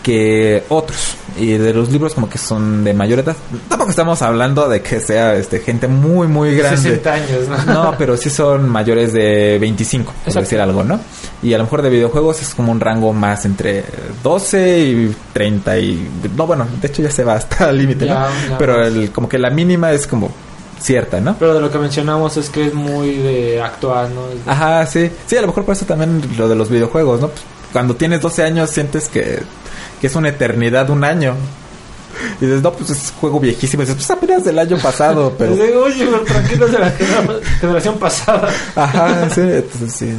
que otros, y de los libros como que son de mayor edad. Tampoco estamos hablando de que sea este gente muy muy grande, sesenta años, ¿no? No, pero sí son mayores de veinticinco, por Exacto. decir algo, ¿no? Y a lo mejor de videojuegos es como un rango más entre doce y treinta y... No, bueno, de hecho ya se va hasta el límite, ¿no? Ya, pero el, como que la mínima es como cierta, ¿no? Pero de lo que mencionamos es que es muy de actual, ¿no? De... Ajá, sí. Sí, a lo mejor por eso también lo de los videojuegos, ¿no? Pues cuando tienes doce años sientes que, que es una eternidad, un año. Y dices, no, pues es juego viejísimo. Y dices, pues apenas del año pasado, pero... Digo, oye, pero tranquilo, es de la generación pasada. Ajá, sí, entonces sí.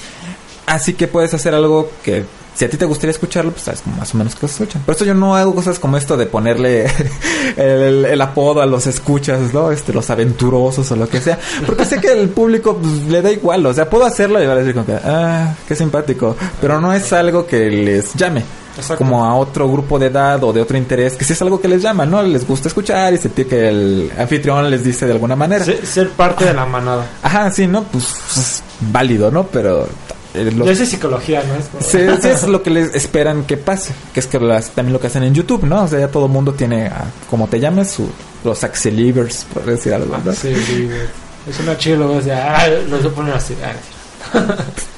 Así que puedes hacer algo que si a ti te gustaría escucharlo, pues sabes más o menos qué escuchan. Por eso yo no hago cosas como esto de ponerle el, el, el apodo a los escuchas, ¿no? Este, los aventurosos o lo que sea. Porque sé que el público pues, le da igual. O sea, puedo hacerlo y va a decir como que, ah, qué simpático. Pero no es algo que les llame. Exacto. Como a otro grupo de edad o de otro interés, que sí es algo que les llama, ¿no? Les gusta escuchar y sentir que el anfitrión les dice de alguna manera. Ser, ser parte de la manada. Ajá, sí, ¿no? Pues es válido, ¿no? Pero... Eh, lo... Esa es psicología, ¿no? Es como... sí, sí, es lo que les esperan que pase. Que es que las, también lo que hacen en YouTube, ¿no? O sea, ya todo el mundo tiene, a, como te llames, su, los Axelivers, por decir algo, ¿no? Sí, sí, es una chilo, o sea, ah, los voy a poner así. Ah,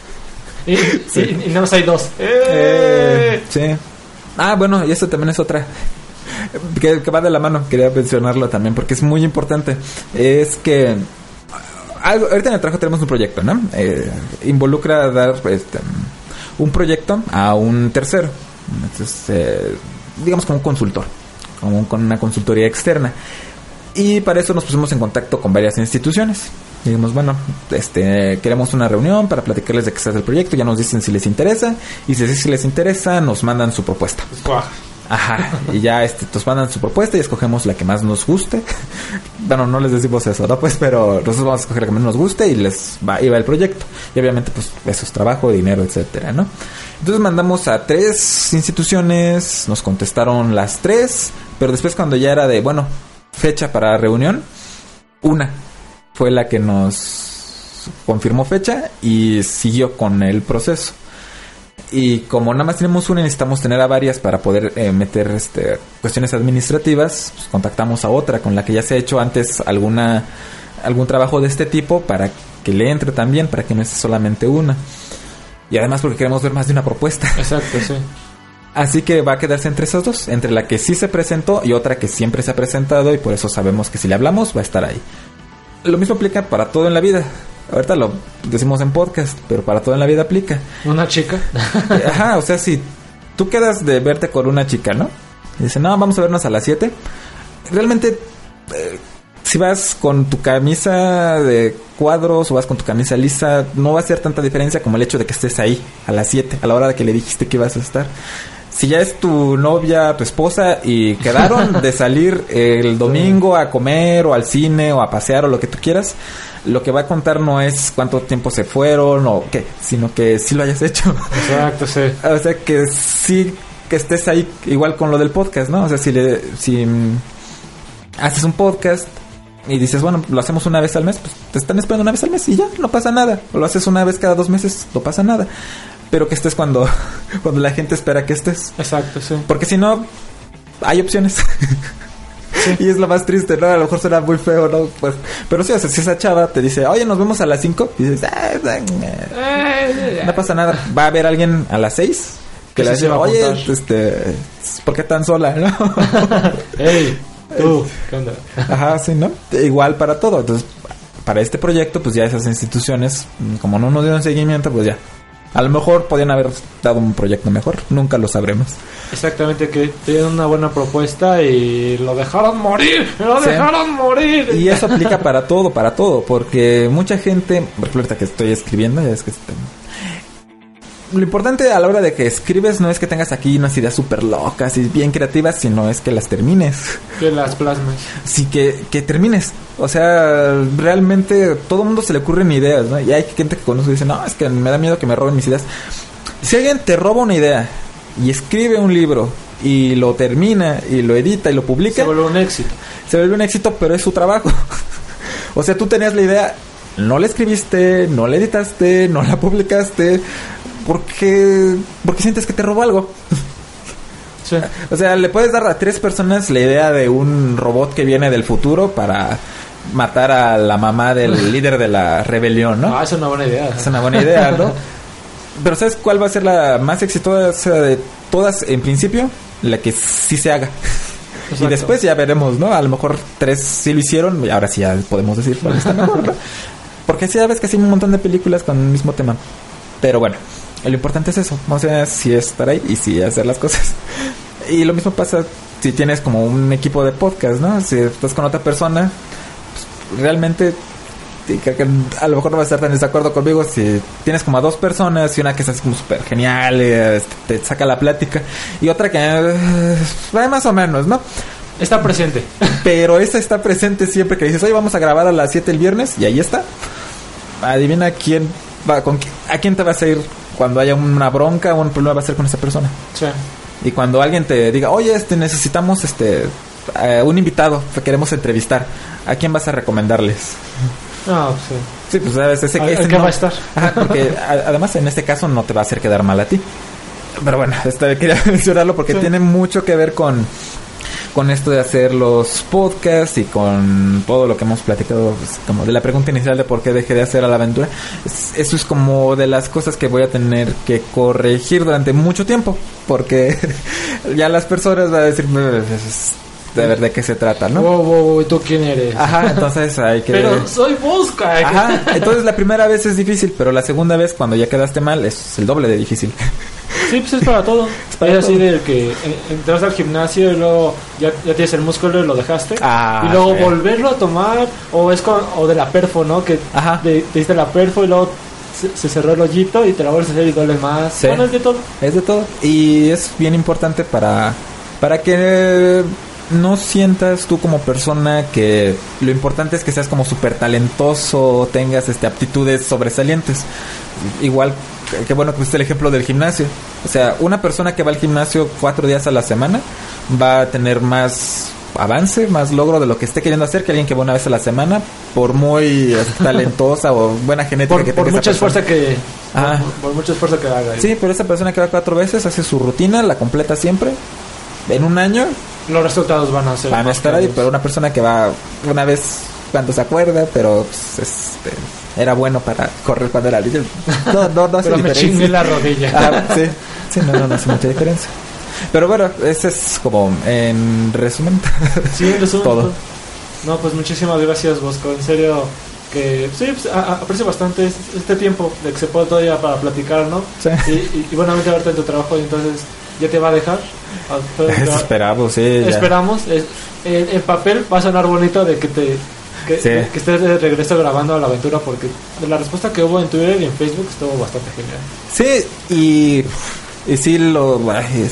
y, sí. y, y nada más hay dos. ¡Eh! Eh, sí. Ah, bueno, y esto también es otra que, que va de la mano. Quería mencionarlo también porque es muy importante. Es que algo, ahorita en el trabajo tenemos un proyecto, ¿no? Eh, involucra dar este, un proyecto a un tercero. Entonces, eh, digamos como un consultor, como un, con una consultoría externa. Y para eso nos pusimos en contacto con varias instituciones. Digamos, bueno, este, queremos una reunión para platicarles de qué se hace el proyecto. Ya nos dicen si les interesa. Y si, si les interesa, nos mandan su propuesta. Ajá, y ya este, nos mandan su propuesta y escogemos la que más nos guste. Bueno, no les decimos eso, ¿no? Pues, pero nosotros vamos a escoger la que más nos guste y les va, y va el proyecto. Y obviamente, pues, eso es trabajo, dinero, etcétera, ¿no? Entonces mandamos a tres instituciones, nos contestaron las tres, pero después cuando ya era de, bueno, fecha para reunión, una fue la que nos confirmó fecha y siguió con el proceso. Y como nada más tenemos una y necesitamos tener a varias para poder eh, meter este, cuestiones administrativas, pues contactamos a otra con la que ya se ha hecho antes alguna algún trabajo de este tipo para que le entre también, para que no esté solamente una. Y además porque queremos ver más de una propuesta. Exacto, sí. Así que va a quedarse entre esas dos, entre la que sí se presentó y otra que siempre se ha presentado, y por eso sabemos que si le hablamos va a estar ahí. Lo mismo aplica para todo en la vida. Ahorita lo decimos en podcast, pero para todo en la vida aplica. ¿Una chica? Ajá, o sea, si tú quedas de verte con una chica, ¿no? Y dice, no, vamos a vernos a las siete. Realmente, eh, si vas con tu camisa de cuadros o vas con tu camisa lisa, no va a hacer tanta diferencia como el hecho de que estés ahí a las siete, a la hora de que le dijiste que ibas a estar. Si ya es tu novia, tu esposa, y quedaron de salir el domingo a comer o al cine o a pasear o lo que tú quieras, lo que va a contar no es cuánto tiempo se fueron o qué, sino que sí lo hayas hecho. Exacto, sí. O sea, que sí que estés ahí, igual con lo del podcast, ¿no? O sea, si, le, si mm, haces un podcast y dices, bueno, lo hacemos una vez al mes, pues te están esperando una vez al mes y ya, no pasa nada. O lo haces una vez cada dos meses, no pasa nada. Pero que estés cuando, cuando la gente espera que estés. Exacto, sí. Porque si no, hay opciones. Sí. Y es lo más triste, ¿no? A lo mejor suena muy feo, ¿no? Pues, pero sí, o sea, si esa chava te dice, oye, nos vemos a las cinco, y dices, ah, no pasa nada. Va a haber alguien a las seis que le dice, oye, este, ¿por qué tan sola, no? Ey, tú, ¿qué onda? Ajá, sí, ¿no? Igual para todo. Entonces, para este proyecto, pues ya esas instituciones, como no nos dieron seguimiento, pues ya. A lo mejor podían haber dado un proyecto mejor. Nunca lo sabremos. Exactamente, que tienen una buena propuesta y lo dejaron morir. ¡Lo sí. dejaron morir! Y eso aplica para todo, para todo. Porque mucha gente... Por ejemplo, ahorita que estoy escribiendo, ya es que... Lo importante a la hora de que escribes no es que tengas aquí unas ideas súper locas y bien creativas, sino es que las termines. Que las plasmes. Sí, que, que termines. O sea, realmente todo el mundo se le ocurren ideas, ¿no? Y hay gente que conoce y dice, no, es que me da miedo que me roben mis ideas. Si alguien te roba una idea y escribe un libro y lo termina y lo edita y lo publica, se vuelve un éxito. Se vuelve un éxito, pero es su trabajo. O sea, tú tenías la idea, no la escribiste, no la editaste, no la publicaste... Porque, porque sientes que te robó algo. Sí. O sea, le puedes dar a tres personas la idea de un robot que viene del futuro para matar a la mamá del líder de la rebelión, ¿no? Ah, es una buena idea. Es una buena idea, ¿no? Pero ¿sabes cuál va a ser la más exitosa de todas en principio? La que sí se haga. Exacto. Y después ya veremos, ¿no? A lo mejor tres sí lo hicieron y ahora sí ya podemos decir cuál está mejor, ¿no? Porque sí sabes que hay un montón de películas con el mismo tema. Pero bueno, lo importante es eso, o sea, sí estar ahí y sí hacer las cosas. Y lo mismo pasa si tienes como un equipo de podcast, ¿no? Si estás con otra persona, pues, realmente creo que a lo mejor no vas a estar tan en desacuerdo conmigo. Si tienes como a dos personas y una que es así como súper genial, eh, te saca la plática, y otra que eh, va más o menos, ¿no? Está presente. Pero esa está presente siempre que dices, oye, vamos a grabar a las siete el viernes, y ahí está. Adivina quién va, con quién, a quién te vas a ir cuando haya una bronca o un problema, va a ser con esa persona. Sí. Y cuando alguien te diga, oye, este necesitamos este uh, un invitado que queremos entrevistar, ¿a quién vas a recomendarles? Ah, sí. Sí, pues sabes, ese, ese ¿qué no, va a estar? Ajá, porque a, además en este caso no te va a hacer quedar mal a ti. Pero bueno, este, quería mencionarlo porque sí. Tiene mucho que ver con con esto de hacer los podcasts y con todo lo que hemos platicado, pues, como de la pregunta inicial de por qué dejé de hacer a la aventura. Es, eso es como de las cosas que voy a tener que corregir durante mucho tiempo, porque ya las personas van a decir de ver de qué se trata, ¿no? Wow, wow, wow, ¿tú quién eres? Ajá, entonces hay que... Pero soy Bosca. Ajá, entonces la primera vez es difícil, pero la segunda vez, cuando ya quedaste mal, es el doble de difícil. Sí, pues es para todo. Es, para es todo. Así de que entras al gimnasio y luego ya, ya tienes el músculo y lo dejaste. Ah, y luego sí. Volverlo a tomar, o es con, o de la perfo, ¿no? Que Ajá. te, te diste la perfo y luego se, se cerró el hoyito y te la vuelves a hacer y duele más. Sí. Bueno, es de todo. Es de todo. Y es bien importante para, para que no sientas tú como persona que lo importante es que seas como súper talentoso, tengas este aptitudes sobresalientes. Igual, que bueno que usted el ejemplo del gimnasio. O sea, una persona que va al gimnasio cuatro días a la semana va a tener más avance, más logro de lo que esté queriendo hacer que alguien que va una vez a la semana, por muy talentosa o buena genética por, que tenga. Por mucha esfuerzo que ah. por, por mucho esfuerzo que haga. Sí, pero esa persona que va cuatro veces hace su rutina, la completa siempre. En un año los resultados van a ser van a estar ahí, pero una persona que va una vez cuando se acuerda, pero pues, este, era bueno para correr cuando era niño, no, no, no hace pero diferencia. me chingué la rodilla. Ah, sí, sí, no, no, no hace mucha diferencia. Pero bueno, ese es como en resumen. Sí, en resumen. Todo. No, pues muchísimas gracias, Bosco. En serio, que sí, pues, a, a, aprecio bastante este, este tiempo de que se puede todavía para platicar, ¿no? Sí. Y, y, y buenamente verte en tu trabajo, y entonces ya te va a dejar. Eso esperamos, sí. Esperamos. Es, en, en papel va a sonar bonito de que te que, sí. de, que estés de regreso grabando la aventura, porque la respuesta que hubo en Twitter y en Facebook estuvo bastante genial. Sí, y, y sí lo... Ay,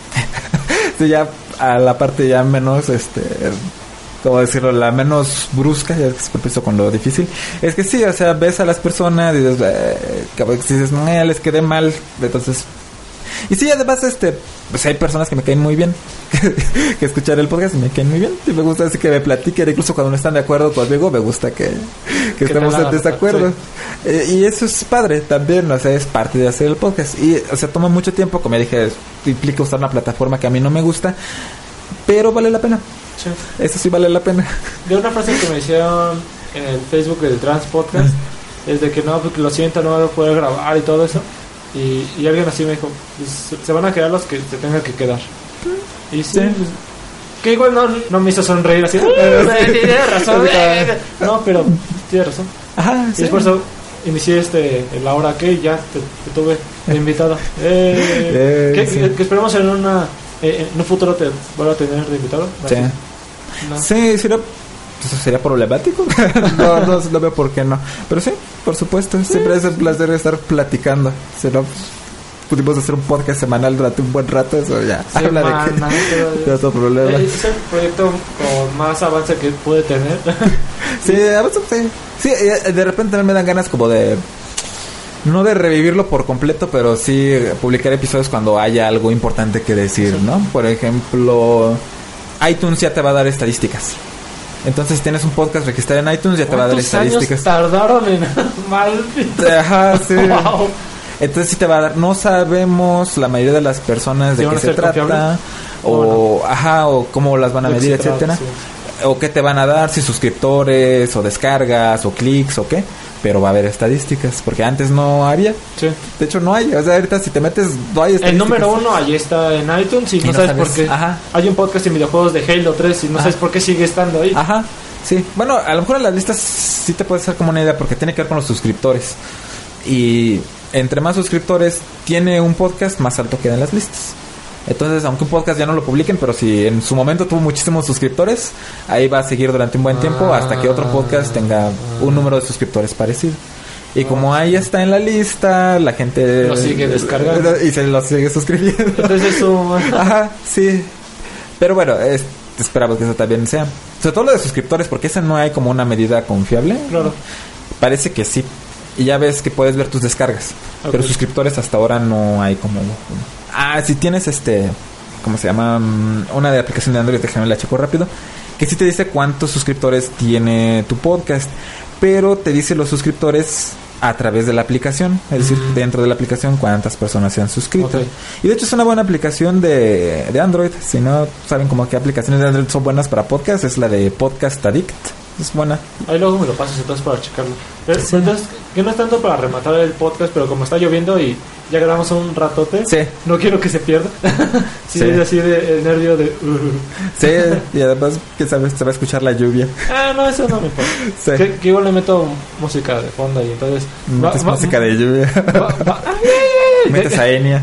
sí, ya a la parte ya menos, este... ¿cómo decirlo? La menos brusca, ya que se empezó con lo difícil. Es que sí, o sea, ves a las personas y dices, eh, que dices, no, les quedé mal, entonces... Y sí, además, este, pues hay personas que me caen muy bien, que escuchar el podcast y me caen muy bien. Y me gusta así que me platiquen, incluso cuando no están de acuerdo conmigo, me gusta que, que, que estemos en desacuerdo. Sí. Eh, y eso es padre también, o sea, es parte de hacer el podcast. Y, o sea, toma mucho tiempo, como dije, implica usar una plataforma que a mí no me gusta, pero vale la pena. Sí. Eso sí vale la pena. De una frase que me hicieron en el Facebook del Trans Podcast, es de que no, porque lo siento, no voy a poder grabar y todo eso. Y, y alguien así me dijo, pues, se van a quedar los que se tengan que quedar. Y sí, sí. Pues, que igual no, no me hizo sonreír así. Tienes razón. No, pero tienes razón. Ajá, y sí. Por eso inicié este, la hora que ya te, te tuve de invitado. Eh, eh, que, sí. que, que esperemos en una eh, en un futuro te vuelva a tener de invitado. Sí, no. Sí, sí, no. ¿Eso sería problemático? no, no, no veo por qué no. Pero sí, por supuesto, siempre es un placer estar platicando. Si no, pudimos hacer un podcast semanal durante un buen rato, eso ya sí, habla man, de que no otro problema. Es el proyecto con más avance que pude tener. sí, sí, sí, de repente también me dan ganas como de... No de revivirlo por completo, pero sí publicar episodios cuando haya algo importante que decir, sí. ¿no? Por ejemplo, iTunes ya te va a dar estadísticas. Entonces, si tienes un podcast registrado en iTunes, ya te va a dar estadísticas. ¿Cuántos años tardaron en mal? Ajá, sí. Wow. Entonces, sí te va a dar... No sabemos la mayoría de las personas de qué se trata. O, bueno, ajá, o cómo las van a medir, etcétera. Sí. O qué te van a dar, si suscriptores, o descargas, o clics, o qué. Pero va a haber estadísticas, porque antes no había. Sí. De hecho, no hay. O sea, ahorita si te metes, no hay estadísticas. El número uno ahí está en iTunes y, y no, no sabes, sabes por qué. Ajá. Hay un podcast en videojuegos de Halo tres y no Ajá. sabes por qué sigue estando ahí. Ajá. Sí. Bueno, a lo mejor en las listas sí te puede ser como una idea, porque tiene que ver con los suscriptores. Y entre más suscriptores tiene un podcast, más alto queda en las listas. Entonces, aunque un podcast ya no lo publiquen, pero si en su momento tuvo muchísimos suscriptores, ahí va a seguir durante un buen tiempo ah, hasta que otro podcast tenga un número de suscriptores parecido. Y como ahí está en la lista, la gente lo sigue descargando y se lo sigue suscribiendo. Entonces eso... Ajá, sí. Pero bueno, es, esperamos que eso también sea. Sobre todo lo de suscriptores, porque esa no hay como una medida confiable. Claro. Parece que sí. Y ya ves que puedes ver tus descargas. Okay. Pero suscriptores hasta ahora no hay como... Ah, si tienes este... ¿Cómo se llama? Una de aplicación de Android, déjame la checo rápido. Que sí te dice cuántos suscriptores tiene tu podcast. Pero te dice los suscriptores a través de la aplicación. Es decir, mm. dentro de la aplicación cuántas personas se han suscrito. Okay. Y de hecho es una buena aplicación de, de Android. Si no saben como qué aplicaciones de Android son buenas para podcast, es la de Podcast Addict. Es buena. Ahí luego me lo pasas entonces para checarlo. Pero, sí. Entonces, que no es tanto para rematar el podcast, pero como está lloviendo y ya grabamos un ratote, sí. no quiero que se pierda. sí, sí. Es así de el nervio de... Uh. Sí, y además, que sabes, se va a escuchar la lluvia. Ah, no, eso no me importa. Sí. Que, que igual le meto música de fondo y entonces... Metes va, música va, de lluvia. Va, va, ay, ay, ay, metes a Enya.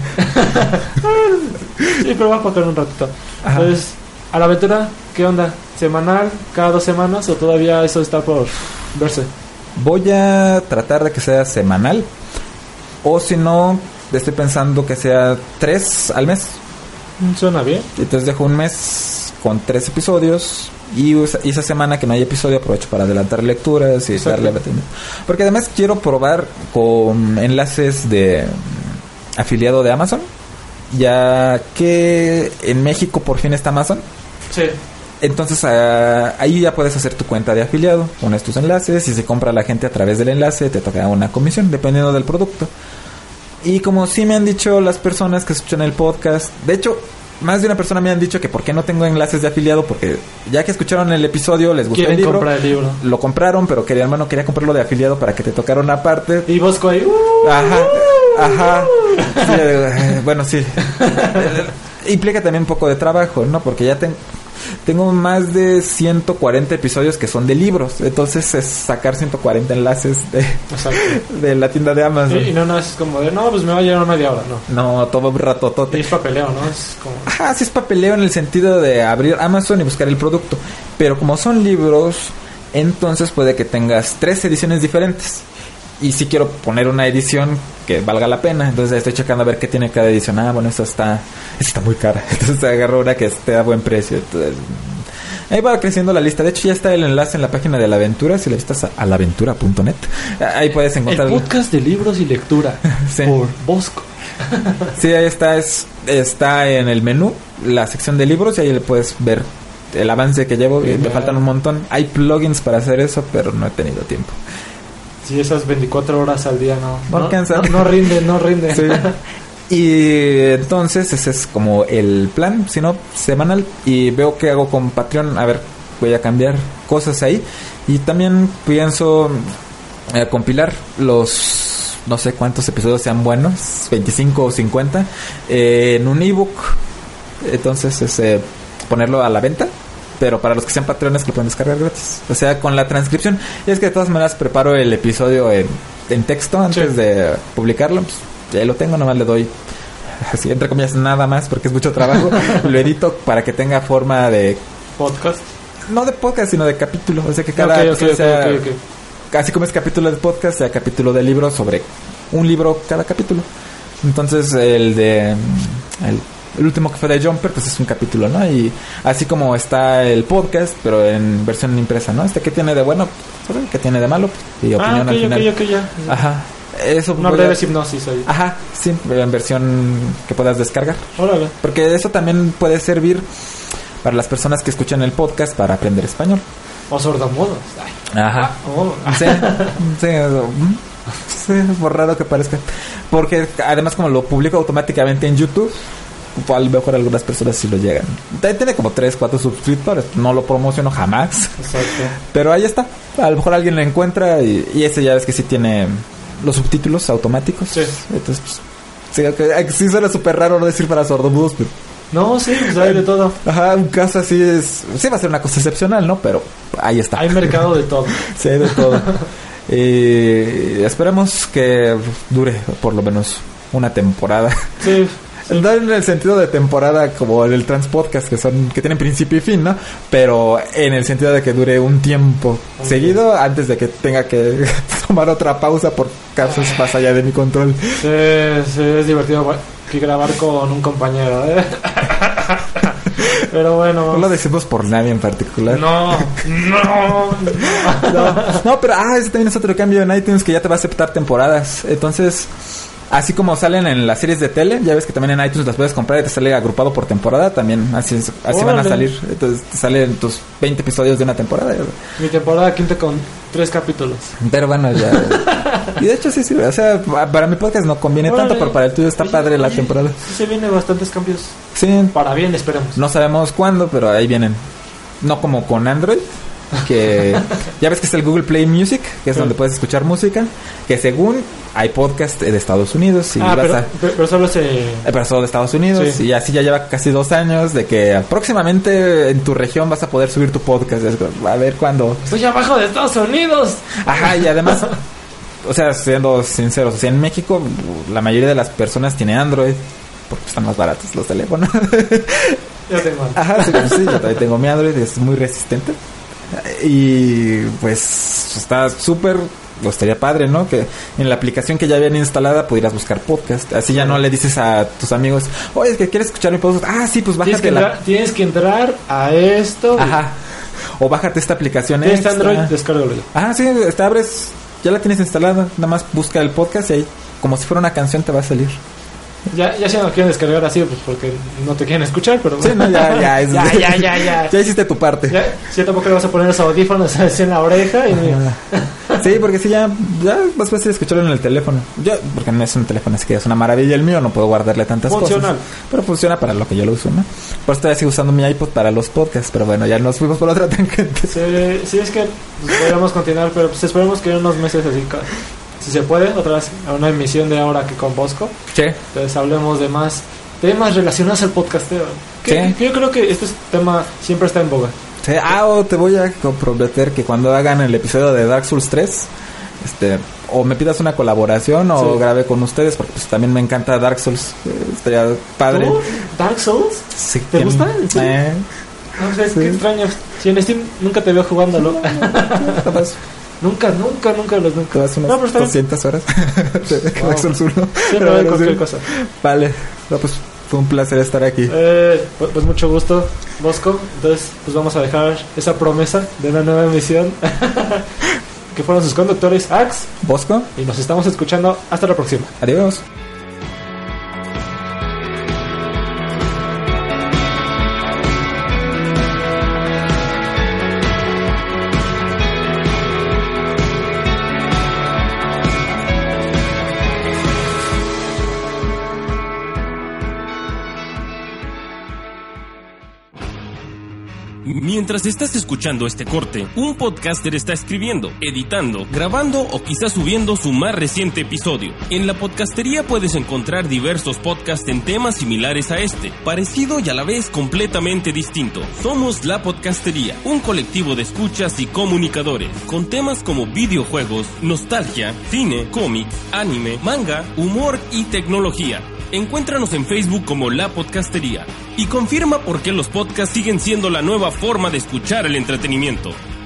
Sí, pero va a pasar un ratito. Ajá. Entonces, a la aventura, ¿qué onda? ¿Semanal? ¿Cada dos semanas? ¿O todavía eso está por verse? Voy a tratar de que sea semanal. O si no, estoy pensando que sea tres al mes. Suena bien. Entonces dejo un mes con tres episodios. Y esa semana que no hay episodio aprovecho para adelantar lecturas y Exacto. darle batalla. Porque además quiero probar con enlaces de afiliado de Amazon. Ya que en México por fin está Amazon. Sí. Entonces uh, ahí ya puedes hacer tu cuenta de afiliado, pones tus enlaces y si compra la gente a través del enlace te toca una comisión dependiendo del producto. Y como sí me han dicho las personas que escuchan el podcast, de hecho más de una persona me han dicho que por qué no tengo enlaces de afiliado, porque ya que escucharon el episodio les gustó el libro, comprar el libro, lo compraron, pero quería, hermano, quería comprarlo de afiliado para que te tocara una parte. Y Bosco ahí, uh, ajá, ajá, sí, eh, bueno sí. implica también un poco de trabajo, ¿no? Porque ya tengo... Tengo más de ciento cuarenta episodios que son de libros. Entonces es sacar ciento cuarenta enlaces de, de la tienda de Amazon. Y, y no, no es como de, no, pues me va a llevar media hora, no. No, todo un ratotote. Y es papeleo, ¿no? Es como... Ajá, sí es papeleo en el sentido de abrir Amazon y buscar el producto. Pero como son libros, entonces puede que tengas tres ediciones diferentes. Y si quiero poner una edición que valga la pena, entonces estoy checando a ver qué tiene cada edición. Ah, bueno, esta está, esta está muy cara. Entonces agarro una que esté a buen precio. Entonces, ahí va creciendo la lista. De hecho, ya está el enlace en la página de La Aventura. Si la visitas a la aventura punto net, ahí puedes encontrar... El podcast de libros y lectura sí. Por Bosco. Sí, ahí está. Es, está en el menú, la sección de libros, y ahí le puedes ver el avance que llevo. Y me faltan un montón. Hay plugins para hacer eso, pero no he tenido tiempo. Sí, esas veinticuatro horas al día no... No alcanza. No, no, no rinde, no rinde. Sí. Y entonces ese es como el plan, si no, semanal. Y veo qué hago con Patreon. A ver, voy a cambiar cosas ahí. Y también pienso eh, compilar los... No sé cuántos episodios sean buenos, veinticinco o cincuenta, eh, en un ebook. Entonces es eh, ponerlo a la venta. Pero para los que sean patrones, que lo pueden descargar gratis. O sea, con la transcripción. Y es que de todas maneras preparo el episodio en, en texto antes sí. de publicarlo. Pues ya lo tengo, nomás le doy, así entre comillas, nada más, porque es mucho trabajo. Lo edito para que tenga forma de... ¿Podcast? No de podcast, sino de capítulo. O sea, que cada... Okay, okay, sea, okay, okay, okay. Así como es capítulo de podcast, sea capítulo de libro sobre un libro cada capítulo. Entonces, el de... El, El último que fue de Jumper, pues es un capítulo, ¿no? Y así como está el podcast, pero en versión impresa, ¿no? Este que tiene de bueno, ¿qué tiene de malo? Y opinión ah, okay, al final. Ok, ok, ya. Ajá. Eso una breve a... hipnosis ahí. Ajá, sí, en versión que puedas descargar. Órale. Porque eso también puede servir para las personas que escuchan el podcast para aprender español. O sordomudos. Ajá. Oh. Sí, sí, sí, por raro que parezca. Porque además como lo publico automáticamente en YouTube, a lo mejor algunas personas sí lo llegan. Tiene como tres, cuatro suscriptores. No lo promociono jamás. Exacto. Pero ahí está. A lo mejor alguien lo encuentra y, y ese ya ves que sí tiene los subtítulos automáticos. Sí. Entonces, pues, sí, okay, sí suena súper raro no decir para sordomudos, pero... No, sí, pues hay de todo. Ajá, un caso así es... Sí va a ser una cosa excepcional, ¿no? Pero ahí está. Hay mercado de todo. Sí, hay de todo. Y esperemos que dure por lo menos una temporada. Sí. No en el sentido de temporada como en el Transpodcast, que son que tienen principio y fin, ¿no? Pero en el sentido de que dure un tiempo okay. seguido antes de que tenga que tomar otra pausa por casos más allá de mi control. Sí, sí, es divertido que grabar con un compañero, ¿eh? Pero bueno. No lo decimos por nadie en particular. No, no, no. No, pero ah, ese también es otro cambio en iTunes, que ya te va a aceptar temporadas. Entonces... Así como salen en las series de tele, ya ves que también en iTunes las puedes comprar y te sale agrupado por temporada, también así es, así van a salir. Entonces te salen tus veinte episodios de una temporada. Mi temporada quinta con tres capítulos. Pero bueno, ya. Y de hecho sí sirve, o sea, para mi podcast no conviene Órale. tanto, pero para el tuyo está oye, padre la oye, temporada. Sí se vienen bastantes cambios. Sí. Para bien, esperemos. No sabemos cuándo, pero ahí vienen. No como con Android, que ya ves que está el Google Play Music, que es sí. donde puedes escuchar música, que según hay podcast de Estados Unidos y ah, vas pero, a, pero solo se... pero solo de Estados Unidos sí. y así ya lleva casi dos años de que próximamente en tu región vas a poder subir tu podcast. A ver cuándo. Estoy abajo de Estados Unidos. Ajá, y además o sea, siendo sinceros, o sea, en México la mayoría de las personas tiene Android porque están más baratos los teléfonos. Yo tengo Android. Ajá, sí, sí, yo también tengo mi Android, es muy resistente. Y pues está súper, estaría padre, ¿no? Que en la aplicación que ya habían instalada pudieras buscar podcast. Así ya no le dices a tus amigos, oye, es que quieres escuchar mi podcast. Ah, sí, pues bájate. Tienes que, la... entrar, tienes que entrar a esto. Ajá. O bájate esta aplicación. ¿Tienes Android? Descárgalo. Ah, sí, te abres, ya la tienes instalada. Nada más busca el podcast y ahí, como si fuera una canción, te va a salir. Ya, ya si no quieren descargar así, pues porque no te quieren escuchar, pero... Sí, no, ya, ya, es... ya, ya, ya, ya. Ya hiciste tu parte. Ya, si tampoco le vas a poner los audífonos así en la oreja y... Sí, porque si ya, ya es más fácil escucharlo en el teléfono. Yo, porque no es un teléfono, es que es una maravilla el mío, no puedo guardarle tantas Funcional. cosas. Pero funciona para lo que yo lo uso, ¿no? Por eso todavía sigo usando mi iPod para los podcasts, pero bueno, ya nos fuimos por otra tangente. Sí, sí es que pues, podríamos continuar, pero pues esperemos que en unos meses así... Si se puede, otra vez a una emisión de ahora que con Bosco. Sí. Entonces hablemos de más temas relacionados al podcasteo. Que, Sí. que yo creo que este tema siempre está en boga. Sí, ah, o te voy a comprometer que cuando hagan el episodio de Dark Souls tres, este, o me pidas una colaboración o Sí. grabe con ustedes, porque pues también me encanta Dark Souls. Eh, estaría padre. ¿Tú? ¿Dark Souls? Sí, ¿Te que- gusta? ¿En serio? Eh, No sé, Sí. qué extraño. Si en Steam nunca te veo jugándolo. capaz nunca, nunca, nunca los nunca. te vas unas No, pero está bien. doscientas horas de Wow. Dark Souls uno. Siempre Pero veo bueno, cualquier sí. cosa. Vale, no, pues fue un placer estar aquí. Eh, pues, pues mucho gusto, Bosco. Entonces, pues vamos a dejar esa promesa de una nueva emisión. Que fueron sus conductores, Ax. Bosco, Y nos estamos escuchando. Hasta la próxima. adiós. Mientras estás escuchando este corte, un podcaster está escribiendo, editando, grabando o quizás subiendo su más reciente episodio. En la podcastería puedes encontrar diversos podcasts en temas similares a este, parecido y a la vez completamente distinto. Somos La Podcastería, un colectivo de escuchas y comunicadores, con temas como videojuegos, nostalgia, cine, cómics, anime, manga, humor y tecnología. Encuéntranos en Facebook como La Podcastería y confirma por qué los podcasts siguen siendo la nueva forma de escuchar el entretenimiento.